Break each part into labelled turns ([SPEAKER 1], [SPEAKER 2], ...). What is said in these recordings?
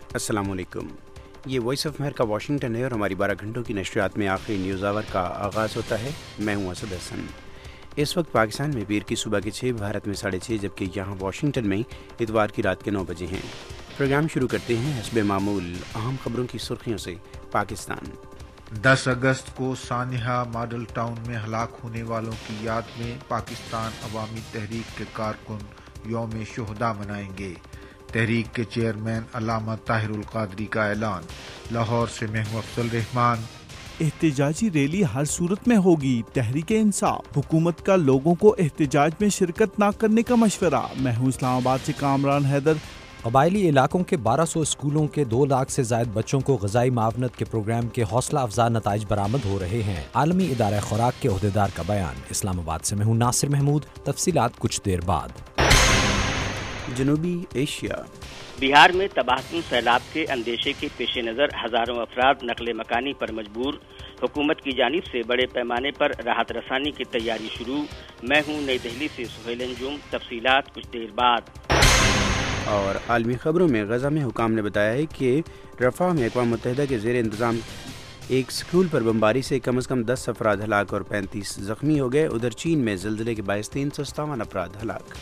[SPEAKER 1] السلام علیکم۔ یہ وائس آف امریکہ واشنگٹن ہے اور ہماری 12 گھنٹوں کی نشریات میں آخری نیوز آور کا آغاز ہوتا ہے۔ میں ہوں اسد حسن۔ اس وقت پاکستان میں پیر کی صبح کے 6، بھارت میں 6:30، جبکہ یہاں واشنگٹن میں اتوار کی رات کے 9 بجے ہیں۔ پروگرام شروع کرتے ہیں حسب معمول اہم خبروں کی سرخیوں سے۔ پاکستان
[SPEAKER 2] 10 اگست کو سانحہ ماڈل ٹاؤن میں ہلاک ہونے والوں کی یاد میں پاکستان عوامی تحریک کے کارکن یوم شہداء منائیں گے۔ تحریک کے چیئرمین علامہ طاہر القادری کا اعلان۔ لاہور سے محو افضل رحمان۔
[SPEAKER 3] احتجاجی ریلی ہر صورت میں ہوگی، تحریک انصاف۔ حکومت کا لوگوں کو احتجاج میں شرکت نہ کرنے کا مشورہ۔ محو اسلام آباد سے کامران حیدر۔
[SPEAKER 4] قبائلی علاقوں کے 1200 اسکولوں کے 2 لاکھ سے زائد بچوں کو غذائی معاونت کے پروگرام کے حوصلہ افزا نتائج برآمد ہو رہے ہیں۔ عالمی ادارہ خوراک کے عہدیدار کا بیان۔ اسلام آباد سے میں ہوں ناصر محمود۔ تفصیلات کچھ دیر بعد۔
[SPEAKER 1] جنوبی ایشیا
[SPEAKER 5] بہار میں تباہ کن سیلاب کے اندیشے کے پیش نظر ہزاروں افراد نقل مکانی پر مجبور۔ حکومت کی جانب سے بڑے پیمانے پر راحت رسانی کی تیاری شروع۔ میں ہوں نئی دہلی سے سہیل انجم۔ تفصیلات کچھ دیر بعد۔
[SPEAKER 1] اور عالمی خبروں میں غزہ میں حکام نے بتایا ہے کہ رفح میں اقوام متحدہ کے زیر انتظام ایک سکول پر بمباری سے کم از کم 10 افراد ہلاک اور 35 زخمی ہو گئے۔ ادھر چین میں زلزلے کے باعث 357 افراد ہلاک۔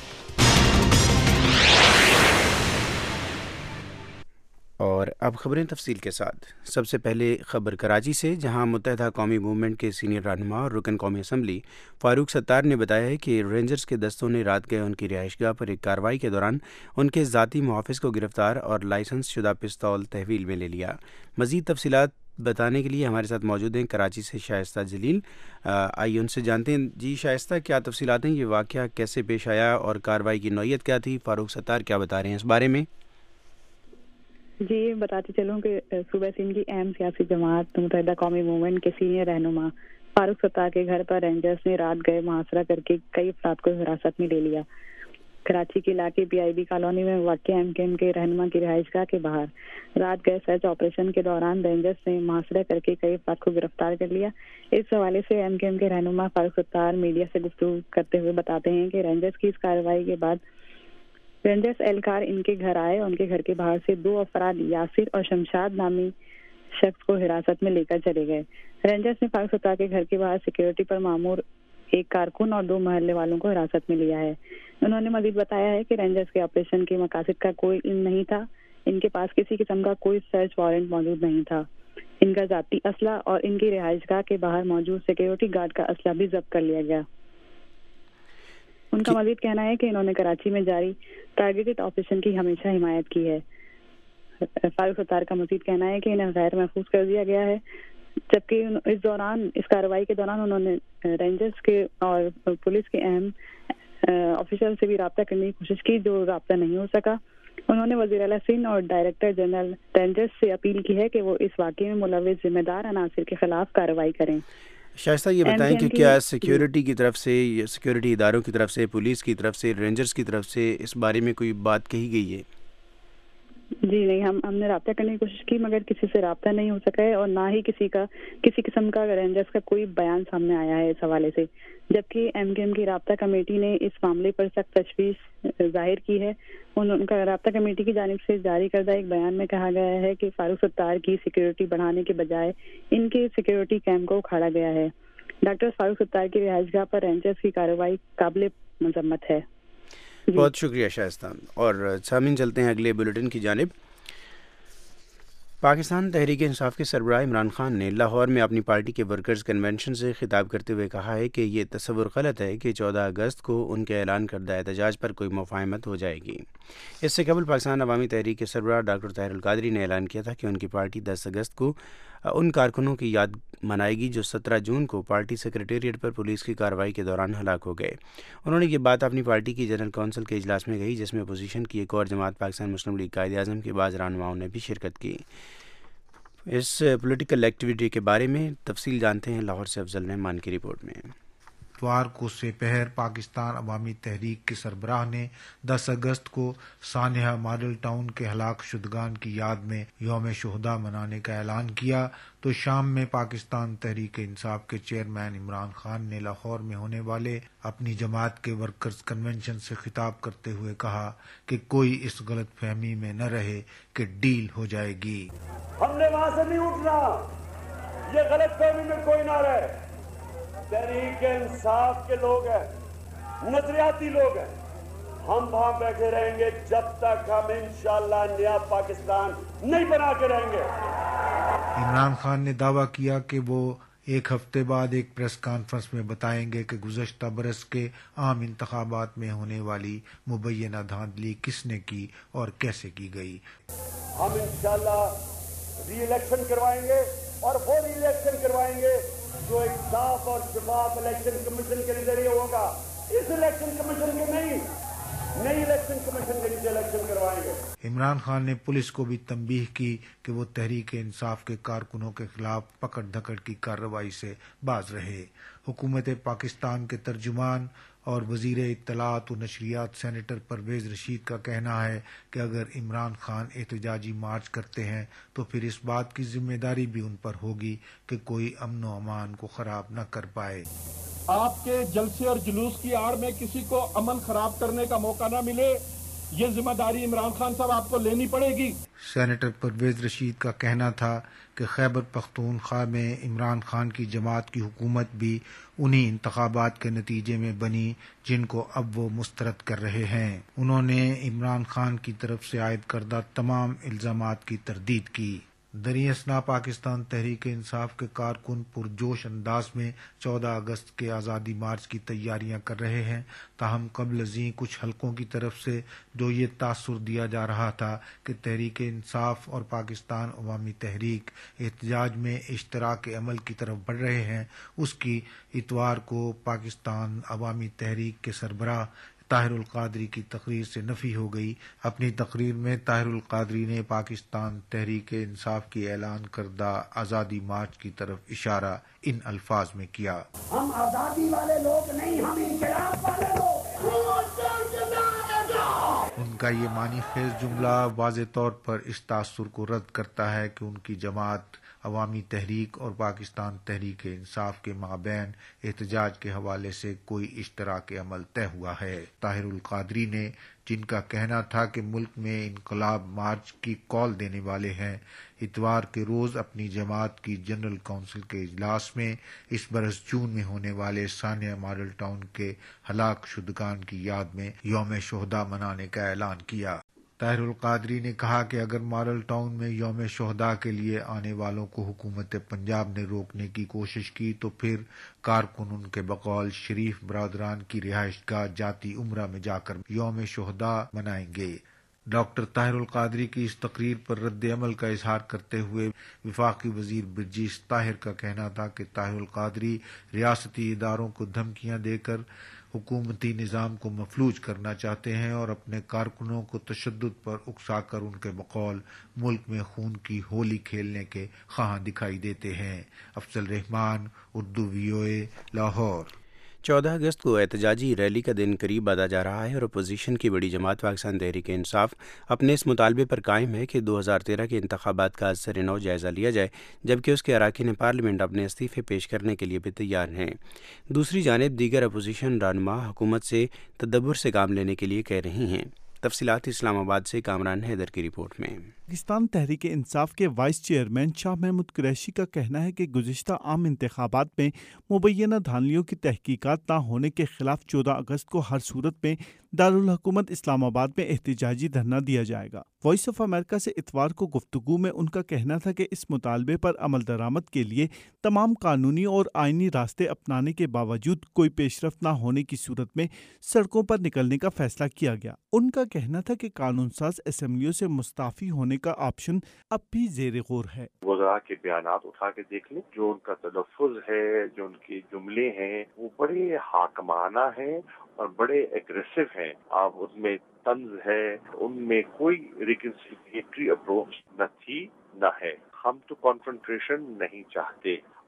[SPEAKER 1] اور اب خبریں تفصیل کے ساتھ۔ سب سے پہلے خبر کراچی سے، جہاں متحدہ قومی موومنٹ کے سینئر رہنما اور رکن قومی اسمبلی فاروق ستار نے بتایا ہے کہ رینجرز کے دستوں نے رات گئے ان کی رہائش گاہ پر ایک کارروائی کے دوران ان کے ذاتی محافظ کو گرفتار اور لائسنس شدہ پستول تحویل میں لے لیا۔ مزید تفصیلات بتانے کے لیے ہمارے ساتھ موجود ہیں کراچی سے شائستہ جلیل۔ آئیے ان سے جانتے ہیں۔ جی شائستہ، کیا تفصیلات ہیں؟ یہ واقعہ کیسے پیش آیا اور کارروائی کی نوعیت کیا تھی؟ فاروق ستار کیا بتا رہے ہیں اس بارے میں؟
[SPEAKER 6] جی بتاتی چلوں کہ صوبہ سندھ کی اہم سیاسی جماعت متحدہ قومی موومنٹ کے سینئر رہنما فاروق ستار کے گھر پر رینجرز نے رات گئے محاصرہ کر کے کئی افراد کو حراست میں لے لیا۔ کراچی کے علاقے PIB کالونی میں واقع MKM کے رہنما کی رہائش گاہ کے باہر رات گئے سرچ آپریشن کے دوران رینجرز نے محاصرہ کر کے کئی افراد کو گرفتار کر لیا۔ اس حوالے سے MKM کے رہنما فاروق ستار میڈیا سے گفتگو کرتے ہوئے بتاتے ہیں کہ رینجرز کی اس کارروائی کے بعد رینجرز اہلکار ان کے گھر آئے۔ ان کے گھر کے باہر سے 2 افراد یاسر اور شمشاد نامی شخص کو حراست میں لے کر چلے گئے۔ رینجرز نے فاروق ستار کے گھر کے باہر سیکیورٹی پر مامور ایک کارکن اور 2 محلے والوں کو حراست میں لیا ہے۔ انہوں نے مزید بتایا ہے کہ رینجرز کے آپریشن کے مقاصد کا کوئی علم نہیں تھا۔ ان کے پاس کسی قسم کا کوئی سرچ وارنٹ موجود نہیں تھا۔ ان کا ذاتی اسلحہ اور ان کی رہائش گاہ کے باہر موجود سیکیورٹی گارڈ کا اسلحہ بھی ضبط کر لیا گیا۔ ان کا مزید کہنا ہے کہ انہوں نے کراچی میں جاری ٹارگیٹڈ آپریشن کی ہمیشہ حمایت کی ہے۔ فاروق ستار کا مزید کہنا ہے کہ انہیں غیر محفوظ کر دیا گیا ہے، جبکہ اس کارروائی کے دوران انہوں نے رینجرز کے اور پولیس کے اہم آفیسر سے بھی رابطہ کرنے کی کوشش کی، جو رابطہ نہیں ہو سکا۔ انہوں نے وزیر اعلیٰ سندھ اور ڈائریکٹر جنرل رینجرز سے اپیل کی ہے کہ وہ اس واقعے میں ملوث ذمہ دار عناصر کے خلاف کارروائی کریں۔
[SPEAKER 1] شائستہ، یہ بتائیں کہ کیا سیکیورٹی کی طرف سے، سیکیورٹی اداروں کی طرف سے، پولیس کی طرف سے، رینجرز کی طرف سے اس بارے میں کوئی بات کہی گئی ہے؟
[SPEAKER 6] جی نہیں، ہم نے رابطہ کرنے کی کوشش کی مگر کسی سے رابطہ نہیں ہو سکا ہے، اور نہ ہی کسی قسم کا رینجرز کا کوئی بیان سامنے آیا ہے اس حوالے سے، جبکہ MKM کی رابطہ کمیٹی نے اس معاملے پر سخت تشویش ظاہر کی ہے۔ ان کا رابطہ کمیٹی کی جانب سے جاری کردہ ایک بیان میں کہا گیا ہے کہ فاروق ستار کی سیکیورٹی بڑھانے کے بجائے ان کے سیکیورٹی کیمپ کو اکھاڑا گیا ہے۔ ڈاکٹر فاروق ستار کی رہائش گاہ پر رینجرز کی کارروائی قابل مذمت ہے۔
[SPEAKER 1] بہت شکریہ شائستہ۔ اور سامعین، چلتے ہیں اگلے بلیٹن کی جانب۔ پاکستان تحریک انصاف کے سربراہ عمران خان نے لاہور میں اپنی پارٹی کے ورکرز کنونشن سے خطاب کرتے ہوئے کہا ہے کہ یہ تصور غلط ہے کہ 14 اگست کو ان کے اعلان کردہ احتجاج پر کوئی مفاہمت ہو جائے گی۔ اس سے قبل پاکستان عوامی تحریک کے سربراہ ڈاکٹر طاہر القادری نے اعلان کیا تھا کہ ان کی پارٹی 10 اگست کو ان کارکنوں کی یاد منائے گی جو 17 جون کو پارٹی سیکریٹریٹ پر پولیس کی کارروائی کے دوران ہلاک ہو گئے۔ انہوں نے یہ بات اپنی پارٹی کی جنرل کونسل کے اجلاس میں کہی، جس میں اپوزیشن کی ایک اور جماعت پاکستان مسلم لیگ قائد اعظم کے بعض رہنماؤں نے بھی شرکت کی۔ اس پولیٹیکل ایکٹیویٹی کے بارے میں تفصیل جانتے ہیں لاہور سے افضل رحمان کی رپورٹ میں۔
[SPEAKER 2] اتوار کو سپہر پاکستان عوامی تحریک کے سربراہ نے 10 اگست کو سانحہ ماڈل ٹاؤن کے ہلاک شدگان کی یاد میں یوم شہداء منانے کا اعلان کیا تو شام میں پاکستان تحریک انصاف کے چیئرمین عمران خان نے لاہور میں ہونے والے اپنی جماعت کے ورکرز کنونشن سے خطاب کرتے ہوئے کہا کہ کوئی اس غلط فہمی میں نہ رہے کہ ڈیل ہو جائے گی۔
[SPEAKER 7] ہم نے وہاں سے نہیں اٹھنا، یہ غلط فہمی میں کوئی نہ رہے۔ تحریک انصاف کے لوگ ہیں، نظریاتی لوگ ہیں، ہم وہاں بیٹھے رہیں گے جب تک ہم انشاءاللہ نیا پاکستان نہیں بنا کے رہیں گے۔
[SPEAKER 2] عمران خان نے دعویٰ کیا کہ وہ ایک ہفتے بعد ایک پریس کانفرنس میں بتائیں گے کہ گزشتہ برس کے عام انتخابات میں ہونے والی مبینہ دھاندلی کس نے کی اور کیسے کی گئی۔
[SPEAKER 7] ہم انشاءاللہ ری الیکشن کروائیں گے اور وہ ری الیکشن کروائیں گے جو ایک صاف اور شفاف الیکشن کمیشن کے ذریعے ہوگا۔ اس الیکشن کمیشن کے نہیں، نئی الیکشن کمیشن کے نیچے الیکشن کروائیں گے۔
[SPEAKER 2] عمران خان نے پولیس کو بھی تنبیہ کی کہ وہ تحریک انصاف کے کارکنوں کے خلاف پکڑ دھکڑ کی کارروائی سے باز رہے۔ حکومت پاکستان کے ترجمان اور وزیر اطلاعات و نشریات سینیٹر پرویز رشید کا کہنا ہے کہ اگر عمران خان احتجاجی مارچ کرتے ہیں تو پھر اس بات کی ذمہ داری بھی ان پر ہوگی کہ کوئی امن و امان کو خراب نہ کر پائے۔
[SPEAKER 8] آپ کے جلسے اور جلوس کی آڑ میں کسی کو امن خراب کرنے کا موقع نہ ملے، یہ ذمہ داری عمران خان صاحب آپ کو لینی پڑے گی۔
[SPEAKER 2] سینیٹر پرویز رشید کا کہنا تھا کہ خیبر پختونخوا میں عمران خان کی جماعت کی حکومت بھی انہی انتخابات کے نتیجے میں بنی جن کو اب وہ مسترد کر رہے ہیں۔ انہوں نے عمران خان کی طرف سے عائد کردہ تمام الزامات کی تردید کی۔ دریں اثنا پاکستان تحریک انصاف کے کارکن پرجوش انداز میں 14 اگست کے آزادی مارچ کی تیاریاں کر رہے ہیں، تاہم قبل ازیں کچھ حلقوں کی طرف سے جو یہ تاثر دیا جا رہا تھا کہ تحریک انصاف اور پاکستان عوامی تحریک احتجاج میں اشتراک عمل کی طرف بڑھ رہے ہیں، اس کی اتوار کو پاکستان عوامی تحریک کے سربراہ طاہر القادری کی تقریر سے نفی ہو گئی۔ اپنی تقریر میں طاہر القادری نے پاکستان تحریک انصاف کی اعلان کردہ آزادی مارچ کی طرف اشارہ ان الفاظ میں کیا۔
[SPEAKER 7] ہم آزادی والے لوگ نہیں، ہم انقلاب والے لوگ۔
[SPEAKER 2] ان کا یہ معنی خیز جملہ واضح طور پر اس تاثر کو رد کرتا ہے کہ ان کی جماعت عوامی تحریک اور پاکستان تحریک انصاف کے مابین احتجاج کے حوالے سے کوئی اشتراک عمل طے ہوا ہے۔ طاہر القادری نے، جن کا کہنا تھا کہ ملک میں انقلاب مارچ کی کال دینے والے ہیں، اتوار کے روز اپنی جماعت کی جنرل کونسل کے اجلاس میں اس برس جون میں ہونے والے سانحہ ماڈل ٹاؤن کے ہلاک شدگان کی یاد میں یوم شہداء منانے کا اعلان کیا۔ طاہر القادری نے کہا کہ اگر ماڈل ٹاؤن میں یوم شہداء کے لیے آنے والوں کو حکومت پنجاب نے روکنے کی کوشش کی تو پھر کارکن ان کے بقول شریف برادران کی رہائش گاہ جاتی عمرہ میں جا کر یوم شہداء منائیں گے۔ ڈاکٹر طاہر القادری کی اس تقریر پر رد عمل کا اظہار کرتے ہوئے وفاقی وزیر برجیش طاہر کا کہنا تھا کہ طاہر القادری ریاستی اداروں کو دھمکیاں دے کر حکومتی نظام کو مفلوج کرنا چاہتے ہیں اور اپنے کارکنوں کو تشدد پر اکسا کر ان کے بقول ملک میں خون کی ہولی کھیلنے کے خواہاں دکھائی دیتے ہیں۔ افضل رحمان، اردو VOA، لاہور۔
[SPEAKER 1] 14 اگست کو احتجاجی ریلی کا دن قریب آتا جا رہا ہے اور اپوزیشن کی بڑی جماعت پاکستان تحریک انصاف اپنے اس مطالبے پر قائم ہے کہ 2013 کے انتخابات کا از سر نو جائزہ لیا جائے، جبکہ اس کے اراکین پارلیمنٹ اپنے استعفے پیش کرنے کے لیے بھی تیار ہیں۔ دوسری جانب دیگر اپوزیشن رہنما حکومت سے تدبر سے کام لینے کے لیے کہہ رہی ہیں۔ تفصیلات اسلام آباد سے کامران حیدر کی رپورٹ میں۔
[SPEAKER 3] پاکستان تحریک انصاف کے وائس چیئرمین شاہ محمود قریشی کا کہنا ہے کہ گزشتہ عام انتخابات میں مبینہ دھاندلیوں کی تحقیقات نہ ہونے کے خلاف 14 اگست کو ہر صورت میں دارالحکومت اسلام آباد میں احتجاجی دھرنا دیا جائے گا۔ وائس آف امریکہ سے اتوار کو گفتگو میں ان کا کہنا تھا کہ اس مطالبے پر عمل درآمد کے لیے تمام قانونی اور آئینی راستے اپنانے کے باوجود کوئی پیش رفت نہ ہونے کی صورت میں سڑکوں پر نکلنے کا فیصلہ کیا گیا۔ ان کا کہنا تھا کہ قانون ساز اسمبلیوں سے مستعفی ہونے کا آپشن اب بھی زیر غور ہے۔
[SPEAKER 9] وزراء کے بیانات اٹھا کے دیکھ لیں، جو ان کا تلفظ ہے، جو ان کے جملے ہیں، وہ بڑے حاکمانہ ہیں اور بڑے ایگریسو ہیں۔ آپ ان میں طنز ہے، ان میں کوئی ریکنسیلیٹری اپروچ نہ تھی نہ ہے۔ ہم تو کانفرنٹریشن نہیں چاہتے۔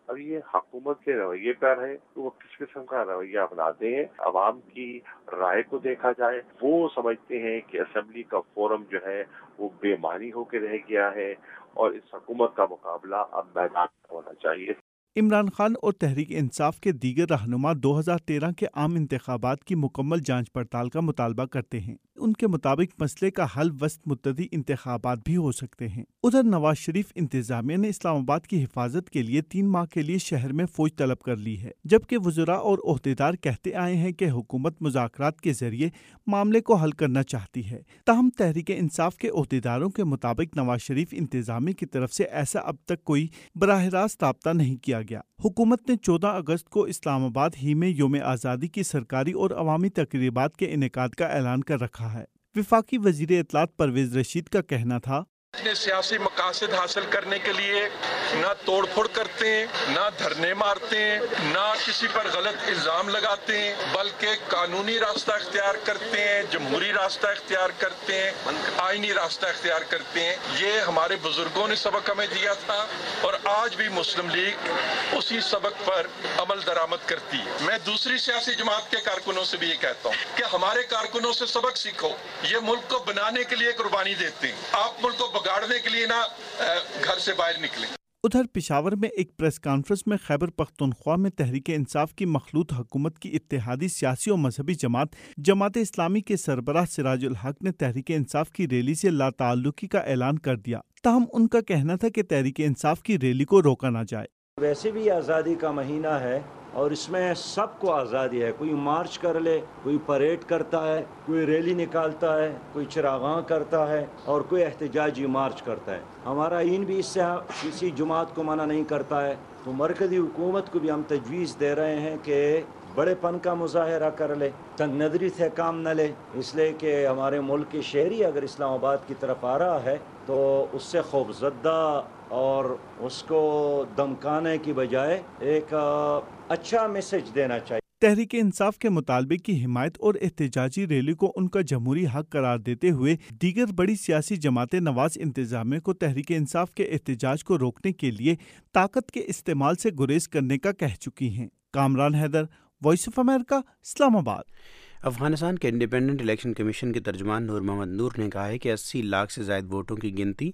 [SPEAKER 9] اب یہ حکومت کے رویے پر ہے کہ وہ کس قسم کا رویہ اپناتے ہیں. عوام کی رائے کو دیکھا جائے، وہ سمجھتے ہیں کہ اسمبلی کا فورم جو ہے وہ بے معنی ہو کے رہ گیا ہے اور اس حکومت کا مقابلہ اب میدان میں ہونا چاہیے.
[SPEAKER 3] عمران خان اور تحریک انصاف کے دیگر رہنما 2013 کے عام انتخابات کی مکمل جانچ پڑتال کا مطالبہ کرتے ہیں. ان کے مطابق مسئلے کا حل وسط مدتی انتخابات بھی ہو سکتے ہیں. ادھر نواز شریف انتظامیہ نے اسلام آباد کی حفاظت کے لیے 3 ماہ کے لیے شہر میں فوج طلب کر لی ہے، جبکہ وزراء اور عہدیدار کہتے آئے ہیں کہ حکومت مذاکرات کے ذریعے معاملے کو حل کرنا چاہتی ہے. تاہم تحریک انصاف کے عہدیداروں کے مطابق نواز شریف انتظامیہ کی طرف سے ایسا اب تک کوئی براہ راست رابطہ نہیں کیا گیا. حکومت نے 14 اگست کو اسلام آباد ہی میں یوم آزادی کی سرکاری اور عوامی تقریبات کے انعقاد کا اعلان کر رکھا ہے. وفاقی وزیر اطلاعات پرویز رشید کا کہنا تھا،
[SPEAKER 8] اپنے سیاسی مقاصد حاصل کرنے کے لیے نہ توڑ پھوڑ کرتے ہیں، نہ دھرنے مارتے ہیں، نہ کسی پر غلط الزام لگاتے ہیں، بلکہ قانونی راستہ اختیار کرتے ہیں، جمہوری راستہ اختیار کرتے ہیں، آئینی راستہ اختیار کرتے ہیں. یہ ہمارے بزرگوں نے سبق ہمیں دیا تھا اور آج بھی مسلم لیگ اسی سبق پر عمل درآمد کرتی ہے. میں دوسری سیاسی جماعت کے کارکنوں سے بھی یہ کہتا ہوں کہ ہمارے کارکنوں سے سبق سیکھو. یہ ملک کو بنانے کے لیے قربانی دیتے ہیں، آپ ملک کو بگاڑنے کے لیے نہ گھر سے باہر نکلیں.
[SPEAKER 3] ادھر پشاور میں ایک پریس کانفرنس میں خیبر پختونخوا میں تحریک انصاف کی مخلوط حکومت کی اتحادی سیاسی و مذہبی جماعت اسلامی کے سربراہ سراج الحق نے تحریک انصاف کی ریلی سے لا تعلقی کا اعلان کر دیا. تاہم ان کا کہنا تھا کہ تحریک انصاف کی ریلی کو روکا نہ جائے.
[SPEAKER 10] ویسے بھی آزادی کا مہینہ ہے اور اس میں سب کو آزادی ہے. کوئی مارچ کر لے، کوئی پریڈ کرتا ہے، کوئی ریلی نکالتا ہے، کوئی چراغاں کرتا ہے اور کوئی احتجاجی مارچ کرتا ہے. ہمارا آئین بھی اس سے کسی جماعت کو منع نہیں کرتا ہے. تو مرکزی حکومت کو بھی ہم تجویز دے رہے ہیں کہ بڑے پن کا مظاہرہ کر لے، تنگ نظری سے کام نہ لے، اس لیے کہ ہمارے ملک کے شہری اگر اسلام آباد کی طرف آ رہا ہے تو اس سے خوف زدہ اور اس کو دمکانے کی بجائے ایک اچھا میسج دینا چاہیے.
[SPEAKER 3] تحریک انصاف کے مطالبے کی حمایت اور احتجاجی ریلی کو ان کا جمہوری حق قرار دیتے ہوئے دیگر بڑی سیاسی جماعتیں نواز انتظامیہ کو تحریک انصاف کے احتجاج کو روکنے کے لیے طاقت کے استعمال سے گریز کرنے کا کہہ چکی ہیں. Kamran Haider, Voice of America, Islamabad.
[SPEAKER 1] Afghanistan کے انڈیپینڈنٹ الیکشن کمیشن کے ترجمان نور محمد نور نے کہا ہے کہ 80 لاکھ سے زائد ووٹوں کی گنتی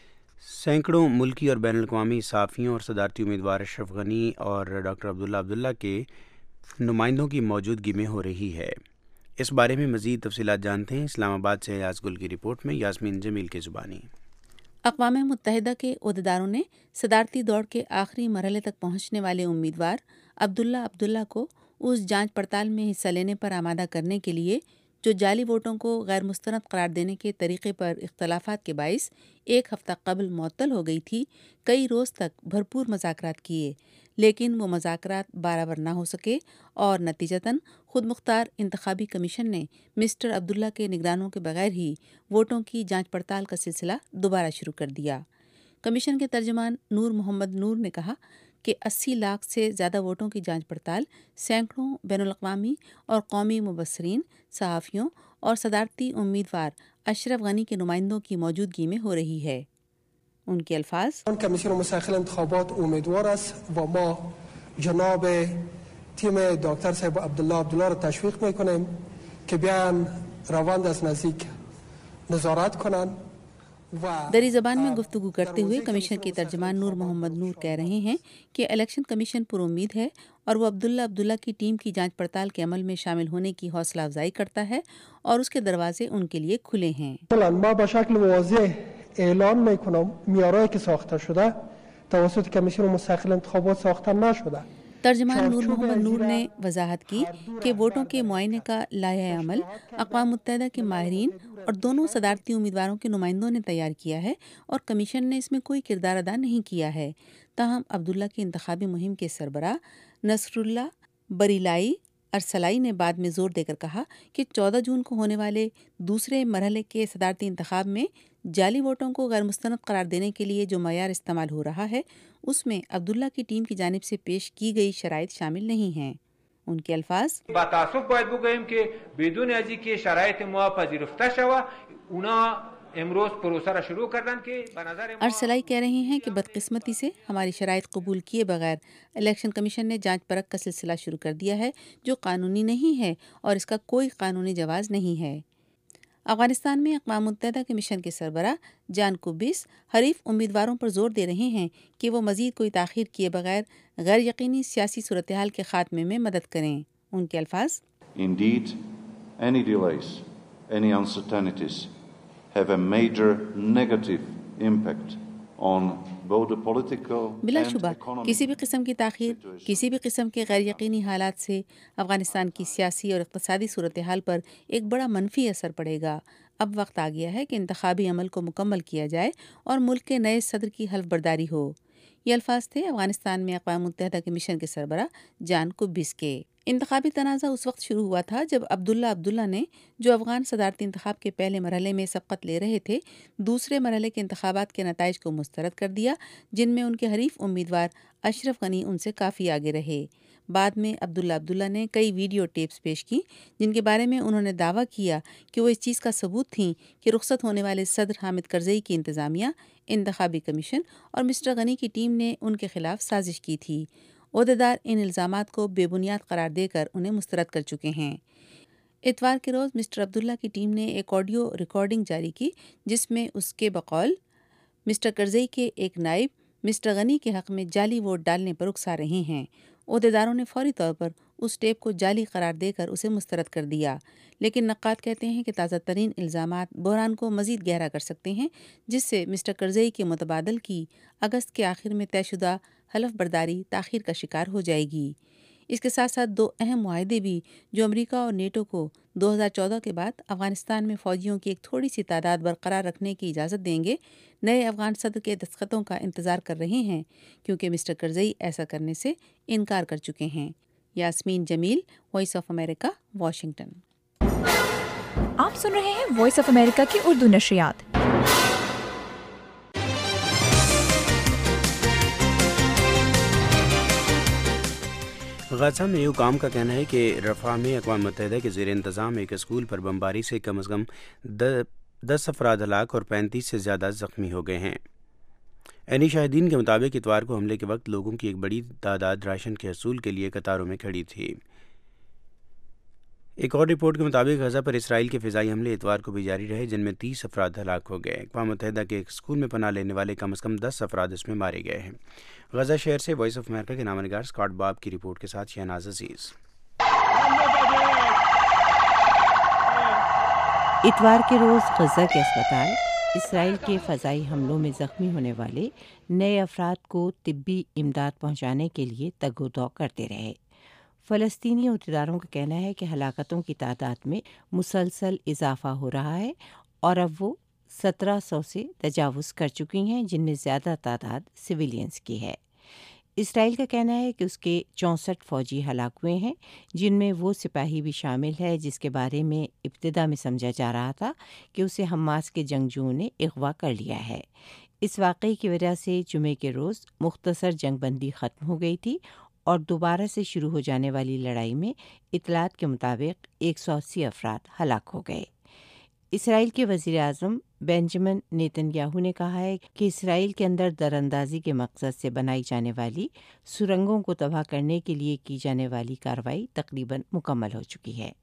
[SPEAKER 1] سینکڑوں ملکی اور بین الاقوامی صحافیوں اور صدارتی امیدوار اشرف غنی اور ڈاکٹر عبداللہ کے نمائندوں کی موجودگی میں ہو رہی ہے. اس بارے میں مزید تفصیلات جانتے ہیں اسلام آباد سے ایاز گل کی رپورٹ میں یاسمین جمیل کی زبانی.
[SPEAKER 11] اقوام متحدہ کے عہدیداروں نے صدارتی دوڑ کے آخری مرحلے تک پہنچنے والے امیدوار عبداللہ کو اس جانچ پڑتال میں حصہ لینے پر آمادہ کرنے کے لیے جو جعلی ووٹوں کو غیر مستند قرار دینے کے طریقے پر اختلافات کے باعث 1 ہفتہ قبل معطل ہو گئی تھی، کئی روز تک بھرپور مذاکرات کیے، لیکن وہ مذاکرات برابر نہ ہو سکے اور نتیجتاً خود مختار انتخابی کمیشن نے مسٹر عبداللہ کے نگرانوں کے بغیر ہی ووٹوں کی جانچ پڑتال کا سلسلہ دوبارہ شروع کر دیا. کمیشن کے ترجمان نور محمد نور نے کہا کہ 80 لاکھ سے زیادہ ووٹوں کی جانچ پڑتال سینکڑوں بین الاقوامی اور قومی مبصرین، صحافیوں اور صدارتی امیدوار اشرف غنی کے نمائندوں کی موجودگی میں ہو رہی ہے. ان کے الفاظ،
[SPEAKER 12] کمیسیون مستقل انتخابات امیدوار است و ما جناب تیم دکتر صاحب عبدالله را تشویق میکنیم که بیان روند از نزدیک نظارت کنند.
[SPEAKER 11] دری زبان میں گفتگو کرتے ہوئے کمیشن کے ترجمان نور محمد نور کہہ رہے ہیں کہ الیکشن کمیشن پر امید ہے اور وہ عبداللہ کی ٹیم کی جانچ پڑتال کے عمل میں شامل ہونے کی حوصلہ افزائی کرتا ہے اور اس کے دروازے ان کے لیے کھلے ہیں.
[SPEAKER 12] ما به شکل واضح اعلان میکنم معیارهایی که ساخته شده توسط کمیسیون مستقل انتخابات ساخته نشده.
[SPEAKER 11] ترجمان نور محمد نور نے وضاحت کی کہ ووٹوں کے معائنے کا لائحہ عمل اقوام متحدہ کے ماہرین اور دونوں صدارتی امیدواروں کے نمائندوں نے تیار کیا ہے اور کمیشن نے اس میں کوئی کردار ادا نہیں کیا ہے. تاہم عبداللہ کی انتخابی مہم کے سربراہ نصر اللہ بریلائی ارسلائی نے بعد میں زور دے کر کہا کہ 14 جون کو ہونے والے دوسرے مرحلے کے صدارتی انتخاب میں جعلی ووٹوں کو غیر مستند قرار دینے کے لیے جو معیار استعمال ہو رہا ہے اس میں عبداللہ کی ٹیم کی جانب سے پیش کی گئی شرائط شامل نہیں ہیں. ان کے الفاظ،
[SPEAKER 13] با تاسف باید بگوییم که بدون از اینکه شرایط ما پذیرفته شود اونا
[SPEAKER 11] ارسلائی کہہ رہے ہیں کہ بدقسمتی سے ہماری شرائط قبول کیے بغیر الیکشن کمیشن نے جانچ پرکھ کا سلسلہ شروع کر دیا ہے جو قانونی نہیں ہے اور اس کا کوئی قانونی جواز نہیں ہے۔ افغانستان میں اقوام متحدہ کے مشن کے سربراہ جان کوبس حریف امیدواروں پر زور دے رہے ہیں کہ وہ مزید کوئی تاخیر کیے بغیر غیر یقینی سیاسی صورتحال کے خاتمے میں مدد کریں۔ ان کے الفاظ:
[SPEAKER 13] Indeed, any delays, any uncertainties have a major negative impact on both the political
[SPEAKER 11] بلا
[SPEAKER 13] and
[SPEAKER 11] شبہ
[SPEAKER 13] economic
[SPEAKER 11] کسی بھی قسم کی تاخیر کسی بھی قسم کے غیر یقینی حالات سے افغانستان کی سیاسی اور اقتصادی صورتحال پر ایک بڑا منفی اثر پڑے گا۔ اب وقت آ گیا ہے کہ انتخابی عمل کو مکمل کیا جائے اور ملک کے نئے صدر کی حلف برداری ہو۔ یہ الفاظ تھے افغانستان میں اقوام متحدہ کے مشن کے سربراہ جان کوبس کے۔ انتخابی تنازع اس وقت شروع ہوا تھا جب عبداللہ نے، جو افغان صدارتی انتخاب کے پہلے مرحلے میں سبقت لے رہے تھے، دوسرے مرحلے کے انتخابات کے نتائج کو مسترد کر دیا، جن میں ان کے حریف امیدوار اشرف غنی ان سے کافی آگے رہے۔ بعد میں عبداللہ نے کئی ویڈیو ٹیپس پیش کی جن کے بارے میں انہوں نے دعویٰ کیا کہ وہ اس چیز کا ثبوت تھیں کہ رخصت ہونے والے صدر حامد کرزئی کی انتظامیہ، انتخابی کمیشن اور مسٹر غنی کی ٹیم نے ان کے خلاف سازش کی تھی۔ عہدیدار ان الزامات کو بے بنیاد قرار دے کر انہیں مسترد کر چکے ہیں۔ اتوار کے روز مسٹر عبداللہ کی ٹیم نے ایک آڈیو ریکارڈنگ جاری کی جس میں اس کے بقول مسٹر کرزئی کے ایک نائب مسٹر غنی کے حق میں جعلی ووٹ ڈالنے پر اکسا رہے ہیں۔ عہدیداروں نے فوری طور پر اس ٹیپ کو جعلی قرار دے کر اسے مسترد کر دیا، لیکن نقاد کہتے ہیں کہ تازہ ترین الزامات بحران کو مزید گہرا کر سکتے ہیں، جس سے مسٹر کرزئی کے متبادل کی اگست کے آخر میں طے شدہ حلف برداری تاخیر کا شکار ہو جائے گی۔ اس کے ساتھ ساتھ دو اہم معاہدے بھی جو امریکہ اور نیٹو کو 2014 کے بعد افغانستان میں فوجیوں کی ایک تھوڑی سی تعداد برقرار رکھنے کی اجازت دیں گے، نئے افغان صدر کے دستخطوں کا انتظار کر رہے ہیں، کیونکہ مسٹر کرزئی ایسا کرنے سے انکار کر چکے ہیں۔ Yasmeen Jamil, Voice of America, Washington.
[SPEAKER 14] آپ سن رہے ہیں وائس آف امریکہ کی اردو نشریات۔
[SPEAKER 1] غزہ میں حکام کا کہنا ہے کہ رفح میں اقوام متحدہ کے زیر انتظام ایک اسکول پر بمباری سے کم از کم 10 افراد ہلاک اور 35 سے زیادہ زخمی ہو گئے ہیں۔ عینی شاہدین کے مطابق اتوار کو حملے کے وقت لوگوں کی ایک بڑی تعداد راشن کے حصول کے لیے قطاروں میں کھڑی تھی۔ ایک اور رپورٹ کے مطابق غزہ پر اسرائیل کے فضائی حملے اتوار کو بھی جاری رہے، جن میں 30 افراد ہلاک ہو گئے۔ اقوام متحدہ کے ایک اسکول میں پناہ لینے والے کم از کم 10 افراد اس میں مارے گئے ہیں۔ غزہ شہر سے وائس آف امریکہ کے نامہ نگار اسکاٹ باب کی رپورٹ کے ساتھ شہناز عزیز۔
[SPEAKER 15] اتوار کے روز غزہ کے اسپتال اسرائیل کے فضائی حملوں میں زخمی ہونے والے نئے افراد کو طبی امداد پہنچانے کے لیے تگ و دو کرتے رہے۔ فلسطینی عہدیداروں کا کہنا ہے کہ ہلاکتوں کی تعداد میں مسلسل اضافہ ہو رہا ہے اور اب وہ 1700 سے تجاوز کر چکی ہیں، جن میں زیادہ تعداد سویلینز کی ہے۔ اسرائیل کا کہنا ہے کہ اس کے 64 فوجی ہلاک ہوئے ہیں، جن میں وہ سپاہی بھی شامل ہے جس کے بارے میں ابتدا میں سمجھا جا رہا تھا کہ اسے حماس کے جنگجوؤں نے اغوا کر لیا ہے۔ اس واقعے کی وجہ سے جمعے کے روز مختصر جنگ بندی ختم ہو گئی تھی اور دوبارہ سے شروع ہو جانے والی لڑائی میں اطلاعات کے مطابق 180 افراد ہلاک ہو گئے۔ اسرائیل کے وزیر اعظم بینجامن نیتن یاہو نے کہا ہے کہ اسرائیل کے اندر دراندازی کے مقصد سے بنائی جانے والی سرنگوں کو تباہ کرنے کے لیے کی جانے والی کارروائی تقریباً مکمل ہو چکی ہے۔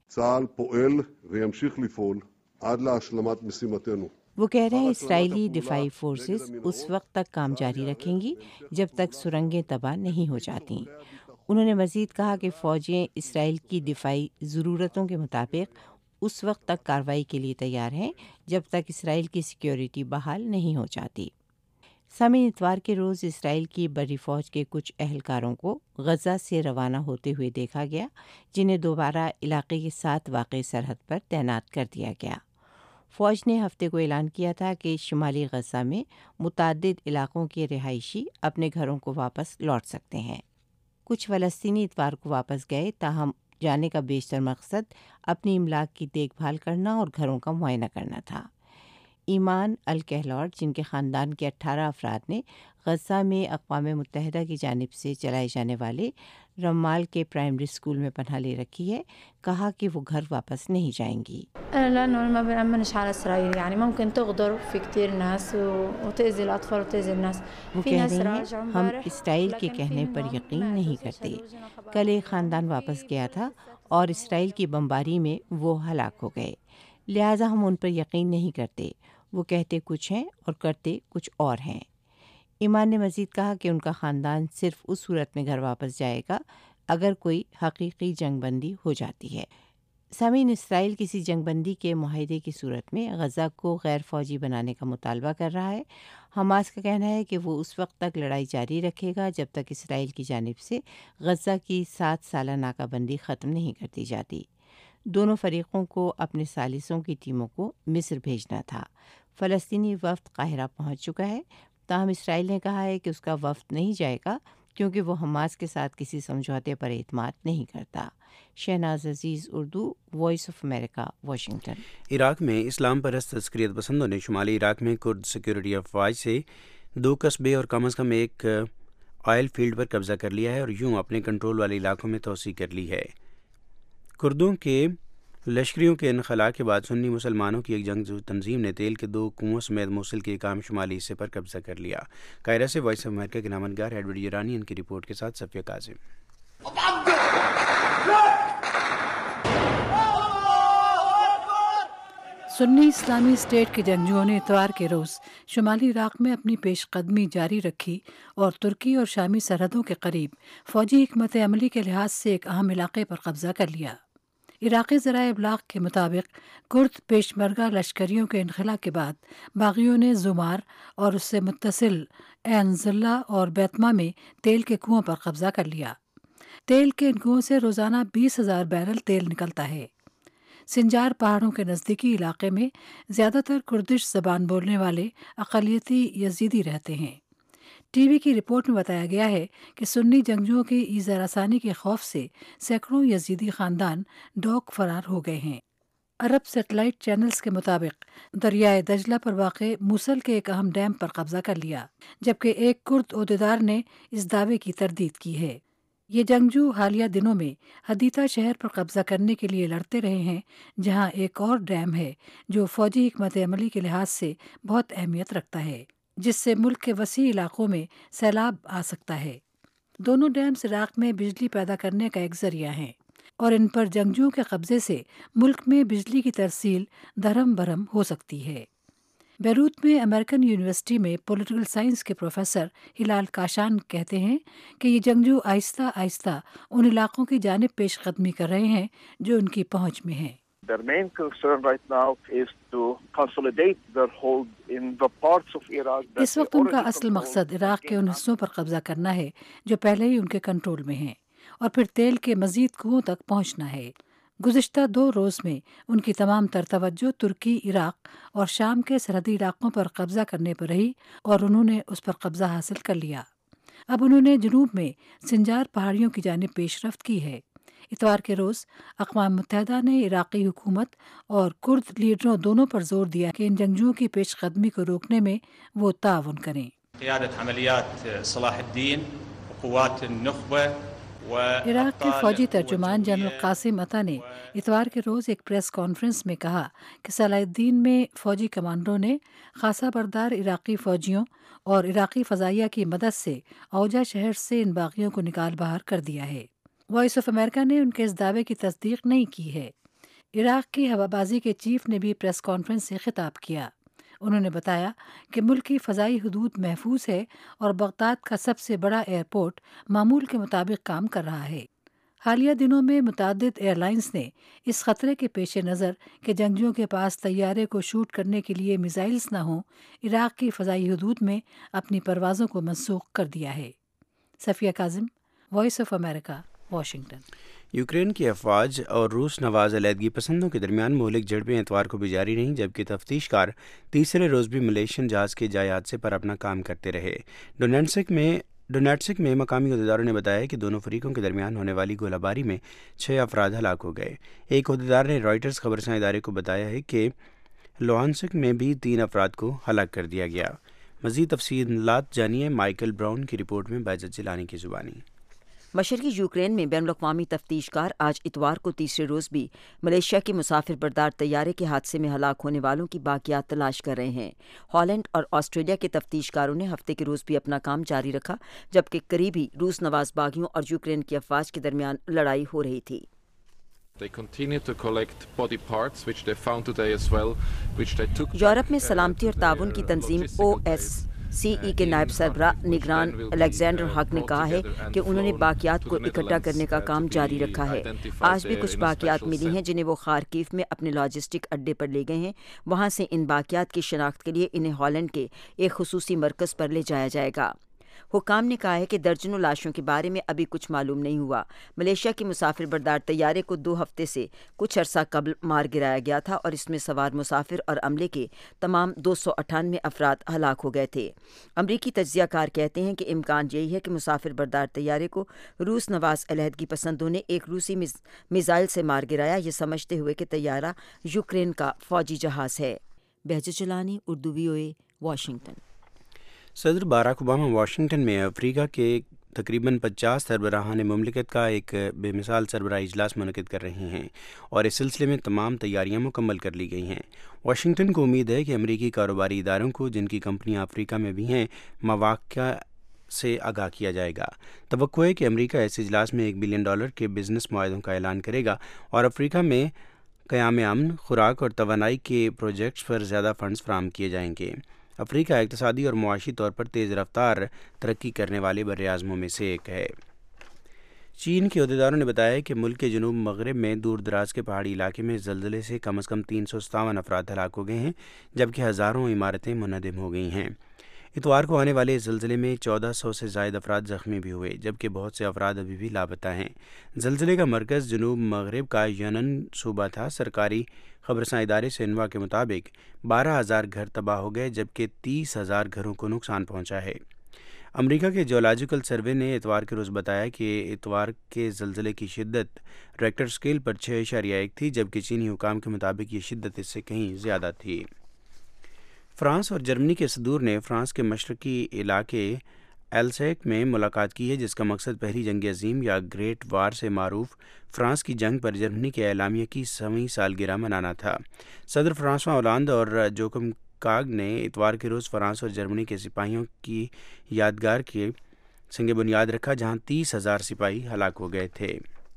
[SPEAKER 15] وہ کہہ رہے ہیں اسرائیلی دفاعی فورسز اس وقت تک کام جاری رکھیں گی جب تک سرنگیں تباہ نہیں ہو جاتی۔ انہوں نے مزید کہا کہ فوجیں اسرائیل کی دفاعی ضرورتوں کے مطابق اس وقت تک کارروائی کے لیے تیار ہیں جب تک اسرائیل کی سیکیورٹی بحال نہیں ہو جاتی۔ سامعین، اتوار کے روز اسرائیل کی بری فوج کے کچھ اہلکاروں کو غزہ سے روانہ ہوتے ہوئے دیکھا گیا، جنہیں دوبارہ علاقے کے ساتھ واقع سرحد پر تعینات کر دیا گیا۔ فوج نے ہفتے کو اعلان کیا تھا کہ شمالی غزہ میں متعدد علاقوں کے رہائشی اپنے گھروں کو واپس لوٹ سکتے ہیں۔ کچھ فلسطینی اتوار کو واپس گئے، تاہم جانے کا بیشتر مقصد اپنی املاک کی دیکھ بھال کرنا اور گھروں کا معائنہ کرنا تھا۔ ایمان الکہلوٹ، جن کے خاندان کے 18 افراد نے غزہ میں اقوام متحدہ کی جانب سے چلائے جانے والے رمال کے پرائمری اسکول میں پناہ لے رکھی ہے، کہا کہ وہ گھر واپس نہیں جائیں گی۔
[SPEAKER 16] لأنه ما بنأمنش على إسرائيل، يعني ممكن تغدر في كتير ناس وتأذي الأطفال وتأذي الناس۔
[SPEAKER 15] وہ کہہ رہی ہیں ہم اسرائیل کے کہنے پر یقین نہیں کرتے۔ کل ایک خاندان واپس گیا تھا اور اسرائیل کی بمباری میں وہ ہلاک ہو گئے، لہٰذا ہم ان پر یقین نہیں کرتے۔ وہ کہتے کچھ ہیں اور کرتے کچھ اور ہیں۔ ایمان نے مزید کہا کہ ان کا خاندان صرف اس صورت میں گھر واپس جائے گا اگر کوئی حقیقی جنگ بندی ہو جاتی ہے۔ سامعین، اسرائیل کسی جنگ بندی کے معاہدے کی صورت میں غزہ کو غیر فوجی بنانے کا مطالبہ کر رہا ہے۔ حماس کا کہنا ہے کہ وہ اس وقت تک لڑائی جاری رکھے گا جب تک اسرائیل کی جانب سے غزہ کی 7 سالہ ناکہ بندی ختم نہیں کر دی جاتی۔ دونوں فریقوں کو اپنے ثالثوں کی ٹیموں کو مصر بھیجنا تھا۔ فلسطینی وفد قاہرہ پہنچ چکا ہے، تاہم اسرائیل نے کہا ہے کہ اس کا وفد نہیں جائے گا کیونکہ وہ حماس کے ساتھ کسی سمجھوتے پر اعتماد نہیں کرتا۔ Shahnaz Aziz, Urdu, Voice of America, Washington.
[SPEAKER 1] Iraq میں اسلام پرست عسکریت پسندوں نے شمالی عراق میں کرد سیکورٹی افواج سے 2 قصبے اور کم از کم ایک آئل فیلڈ پر قبضہ کر لیا ہے اور یوں اپنے کنٹرول والے علاقوں میں توسیع کر لی ہے۔ کردوں کے لشکریوں کے انخلاء کے بعد سنی مسلمانوں کی ایک جنگجو تنظیم نے تیل کے 2 کنوؤں سمیت موصل کے ایک اہم شمالی حصے پر قبضہ کر لیا۔ قاہرہ سے وائس آف امریکہ کے نامنگار ایڈورڈ ایرانی ان کی رپورٹ کے ساتھ صفیہ کاظم۔
[SPEAKER 17] سنی اسلامی اسٹیٹ کے جنگجوؤں نے اتوار کے روز شمالی عراق میں اپنی پیش قدمی جاری رکھی اور ترکی اور شامی سرحدوں کے قریب فوجی حکمت عملی کے لحاظ سے ایک اہم علاقے پر قبضہ کر لیا۔ عراقی ذرائع ابلاغ کے مطابق کرد پیشمرگہ لشکریوں کے انخلاء کے بعد باغیوں نے زمار اور اس سے متصل عین ضلع اور بیتما میں تیل کے کنوؤں پر قبضہ کر لیا۔ تیل کے ان کنوؤں سے روزانہ 20,000 بیرل تیل نکلتا ہے۔ سنجار پہاڑوں کے نزدیکی علاقے میں زیادہ تر کردش زبان بولنے والے اقلیتی یزیدی رہتے ہیں۔ ٹی وی کی رپورٹ میں بتایا گیا ہے کہ سنی جنگجوؤں کی ایذا رسانی کے خوف سے سینکڑوں یزیدی خاندان ڈوک فرار ہو گئے ہیں۔ عرب سیٹلائٹ چینلز کے مطابق دریائے دجلہ پر واقع موصل کے ایک اہم ڈیم پر قبضہ کر لیا، جبکہ ایک کرد عہدیدار نے اس دعوے کی تردید کی ہے۔ یہ جنگجو حالیہ دنوں میں حدیثہ شہر پر قبضہ کرنے کے لیے لڑتے رہے ہیں، جہاں ایک اور ڈیم ہے جو فوجی حکمت عملی کے لحاظ سے بہت اہمیت رکھتا ہے، جس سے ملک کے وسیع علاقوں میں سیلاب آ سکتا ہے۔ دونوں ڈیمز عراق میں بجلی پیدا کرنے کا ایک ذریعہ ہیں اور ان پر جنگجوؤں کے قبضے سے ملک میں بجلی کی ترسیل دھرم برہم ہو سکتی ہے۔ بیروت میں امریکن یونیورسٹی میں پولیٹیکل سائنس کے پروفیسر ہلال کاشان کہتے ہیں کہ یہ جنگجو آہستہ آہستہ ان علاقوں کی جانب پیش قدمی کر رہے ہیں جو ان کی پہنچ میں ہیں۔
[SPEAKER 18] Their main concern right now is to consolidate their hold in the parts of Iraq that
[SPEAKER 17] اس وقت ان کا اصل مقصد عراق کے ان حصوں پر قبضہ کرنا ہے جو پہلے ہی ان کے کنٹرول میں ہیں، اور پھر تیل کے مزید کنوؤں تک پہنچنا ہے۔ گزشتہ 2 روز میں ان کی تمام تر توجہ ترکی، عراق اور شام کے سرحدی علاقوں پر قبضہ کرنے پر رہی اور انہوں نے اس پر قبضہ حاصل کر لیا۔ اب انہوں نے جنوب میں سنجار پہاڑیوں کی جانب پیش رفت کی ہے۔ اتوار کے روز اقوام متحدہ نے عراقی حکومت اور کرد لیڈروں دونوں پر زور دیا کہ ان جنگجوؤں کی پیش قدمی کو روکنے میں وہ تعاون کریں۔
[SPEAKER 19] قیادت عملیات صلاح الدین وقوات النخبہ
[SPEAKER 17] عراق کے فوجی ترجمان جنرل قاسم عطا نے اتوار کے روز ایک پریس کانفرنس میں کہا کہ صلاح الدین میں فوجی کمانڈروں نے خاصہ بردار عراقی فوجیوں اور عراقی فضائیہ کی مدد سے اوجا شہر سے ان باغیوں کو نکال باہر کر دیا ہے۔ وائس آف امریکہ نے ان کے اس دعوے کی تصدیق نہیں کی ہے۔ عراق کی ہوابازی کے چیف نے بھی پریس کانفرنس سے خطاب کیا۔ انہوں نے بتایا کہ ملک کی فضائی حدود محفوظ ہے اور بغداد کا سب سے بڑا ایئرپورٹ معمول کے مطابق کام کر رہا ہے۔ حالیہ دنوں میں متعدد ایئر لائنز نے اس خطرے کے پیش نظر کہ جنگجوؤں کے پاس طیارے کو شوٹ کرنے کے لیے میزائلز نہ ہوں، عراق کی فضائی حدود میں اپنی پروازوں کو منسوخ کر دیا ہے۔ Safia Kazim, Voice of America, Washington.
[SPEAKER 1] Ukraine کی افواج اور روس نواز علیحدگی پسندوں کے درمیان مہلک جھڑپیں اتوار کو بھی جاری رہیں، جبکہ تفتیش کار تیسرے روز بھی ملیشین جہاز کے جائے حادثے پر اپنا کام کرتے رہے۔ ڈونیٹسک میں مقامی عہدیداروں نے بتایا کہ دونوں فریقوں کے درمیان ہونے والی گولہ باری میں 6 افراد ہلاک ہو گئے۔ ایک عہدیدار نے رائٹرز خبرساں ادارے کو بتایا ہے کہ لوہانسک میں بھی 3 افراد کو ہلاک کر دیا گیا۔ مزید تفصیلات جانیے مائیکل براؤن کی رپورٹ میں باجت جیلانی کی زبانی۔
[SPEAKER 20] مشرقی یوکرین میں بین الاقوامی تفتیش کار آج اتوار کو تیسرے روز بھی ملیشیا کے مسافر بردار طیارے کے حادثے میں ہلاک ہونے والوں کی باقیات تلاش کر رہے ہیں۔ ہالینڈ اور آسٹریلیا کے تفتیش کاروں نے ہفتے کے روز بھی اپنا کام جاری رکھا، جبکہ قریبی روس نواز باغیوں اور یوکرین کی افواج کے درمیان لڑائی ہو رہی تھی۔ یورپ میں سلامتی اور تعاون کی تنظیم OSCE کے نائب سربراہ نگران الیگزینڈر ہک نے کہا ہے کہ انہوں نے باقیات کو اکٹھا کرنے کا کام جاری رکھا ہے۔ آج بھی کچھ باقیات ملی ہیں جنہیں وہ خارکیف میں اپنے لاجسٹک اڈے پر لے گئے ہیں، وہاں سے ان باقیات کی شناخت کے لیے انہیں ہالینڈ کے ایک خصوصی مرکز پر لے جایا جائے گا۔ حکام نے کہا ہے کہ درجنوں لاشوں کے بارے میں ابھی کچھ معلوم نہیں ہوا۔ ملیشیا کے مسافر بردار طیارے کو 2 ہفتے سے کچھ عرصہ قبل مار گرایا گیا تھا اور اس میں سوار مسافر اور عملے کے تمام 298 افراد ہلاک ہو گئے تھے۔ امریکی تجزیہ کار کہتے ہیں کہ امکان یہی ہے کہ مسافر بردار طیارے کو روس نواز علیحدگی پسندوں نے ایک روسی میزائل سے مار گرایا، یہ سمجھتے ہوئے کہ طیارہ یوکرین کا فوجی جہاز ہے۔ Bahjat Jilani, Urdu VOA، Washington.
[SPEAKER 1] صدر باراک اوباما واشنگٹن میں افریقہ کے تقریباً 50 سربراہان مملکت کا ایک بے مثال سربراہی اجلاس منعقد کر رہے ہیں اور اس سلسلے میں تمام تیاریاں مکمل کر لی گئی ہیں۔ واشنگٹن کو امید ہے کہ امریکی کاروباری اداروں کو، جن کی کمپنیاں افریقہ میں بھی ہیں، مواقع سے آگاہ کیا جائے گا۔ توقع ہے کہ امریکہ اس اجلاس میں $1 بلین کے بزنس معاہدوں کا اعلان کرے گا اور افریقہ میں قیام امن، خوراک اور توانائی کے پروجیکٹس پر زیادہ فنڈز فراہم کیے جائیں گے۔ افریقہ اقتصادی اور معاشی طور پر تیز رفتار ترقی کرنے والے براعظموں میں سے ایک ہے۔ چین کے عہدیداروں نے بتایا کہ ملک کے جنوب مغرب میں دور دراز کے پہاڑی علاقے میں زلزلے سے کم از کم 357 افراد ہلاک ہو گئے ہیں، جبکہ ہزاروں عمارتیں منہدم ہو گئی ہیں۔ اتوار کو آنے والے اس زلزلے میں 1400 سے زائد افراد زخمی بھی ہوئے، جبکہ بہت سے افراد ابھی بھی لاپتہ ہیں۔ زلزلے کا مرکز جنوب مغرب کا ینن صوبہ تھا۔ سرکاری خبرساں ادارے سنہوا کے مطابق 12,000 گھر تباہ ہو گئے، جبکہ 30,000 گھروں کو نقصان پہنچا ہے۔ امریکہ کے جیولوجیکل سروے نے اتوار کے روز بتایا کہ اتوار کے زلزلے کی شدت ریکٹر اسکیل پر 6.1 تھی، جبکہ چینی حکام کے مطابق یہ شدت اس سے کہیں زیادہ تھی۔ فرانس اور جرمنی کے صدور نے فرانس کے مشرقی علاقے ایلسیک میں ملاقات کی ہے، جس کا مقصد پہلی جنگ عظیم یا گریٹ وار سے معروف فرانس کی جنگ پر جرمنی کے اعلامیہ کی 100ویں سالگرہ منانا تھا۔ صدر فرانسوا ہولانڈ اور جوکم کاگ نے اتوار کے روز فرانس اور جرمنی کے سپاہیوں کی یادگار کے سنگ بنیاد رکھا، جہاں 30,000 سپاہی ہلاک ہو گئے تھے۔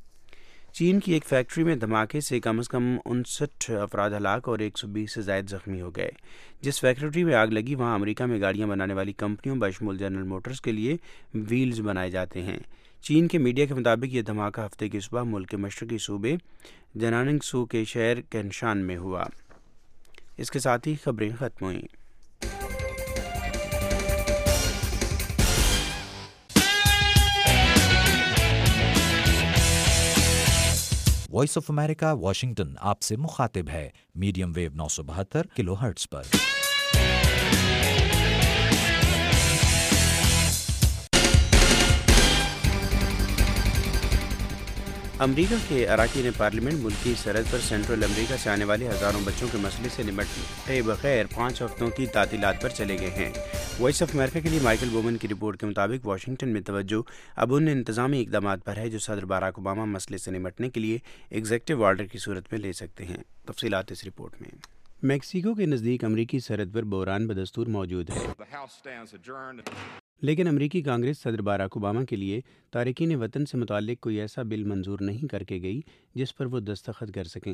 [SPEAKER 1] چین کی ایک فیکٹری میں دھماکے سے کم از کم 59 افراد ہلاک اور 120 سے زائد زخمی ہو گئے۔ جس فیکٹری میں آگ لگی وہاں امریکہ میں گاڑیاں بنانے والی کمپنیوں بشمول جنرل موٹرز کے لیے ویلز بنائے جاتے ہیں۔ چین کے میڈیا کے مطابق یہ دھماکہ ہفتے کی صبح ملک کے مشرقی صوبے جنانگ سو کے شہر کینشان میں ہوا۔ اس کے ساتھ ہی خبریں ختم ہوئیں۔
[SPEAKER 4] وائس آف امریکہ واشنگٹن آپ سے مخاطب ہے میڈیم ویو 972 کلو ہرٹز پر۔
[SPEAKER 1] امریکہ کے اراکین پارلیمنٹ ملکی سرحد پر سینٹرل امریکہ سے آنے والے ہزاروں بچوں کے مسئلے سے نمٹے بغیر 5 ہفتوں کی تعطیلات پر چلے گئے ہیں۔ وائس آف امریکہ کے لیے مائیکل بومن کی رپورٹ کے مطابق واشنگٹن میں توجہ اب ان انتظامی اقدامات پر ہے جو صدر باراک اوباما مسئلے سے نمٹنے کے لیے ایگزیکٹو آرڈر کی صورت میں لے سکتے ہیں۔ تفصیلات اس رپورٹ میں۔ میکسیکو کے نزدیک امریکی سرحد پر بحران بدستور موجود ہے، لیکن امریکی کانگریس صدر باراک اوباما کے لیے تارکین وطن سے متعلق کوئی ایسا بل منظور نہیں کر کے گئی جس پر وہ دستخط کر سکیں۔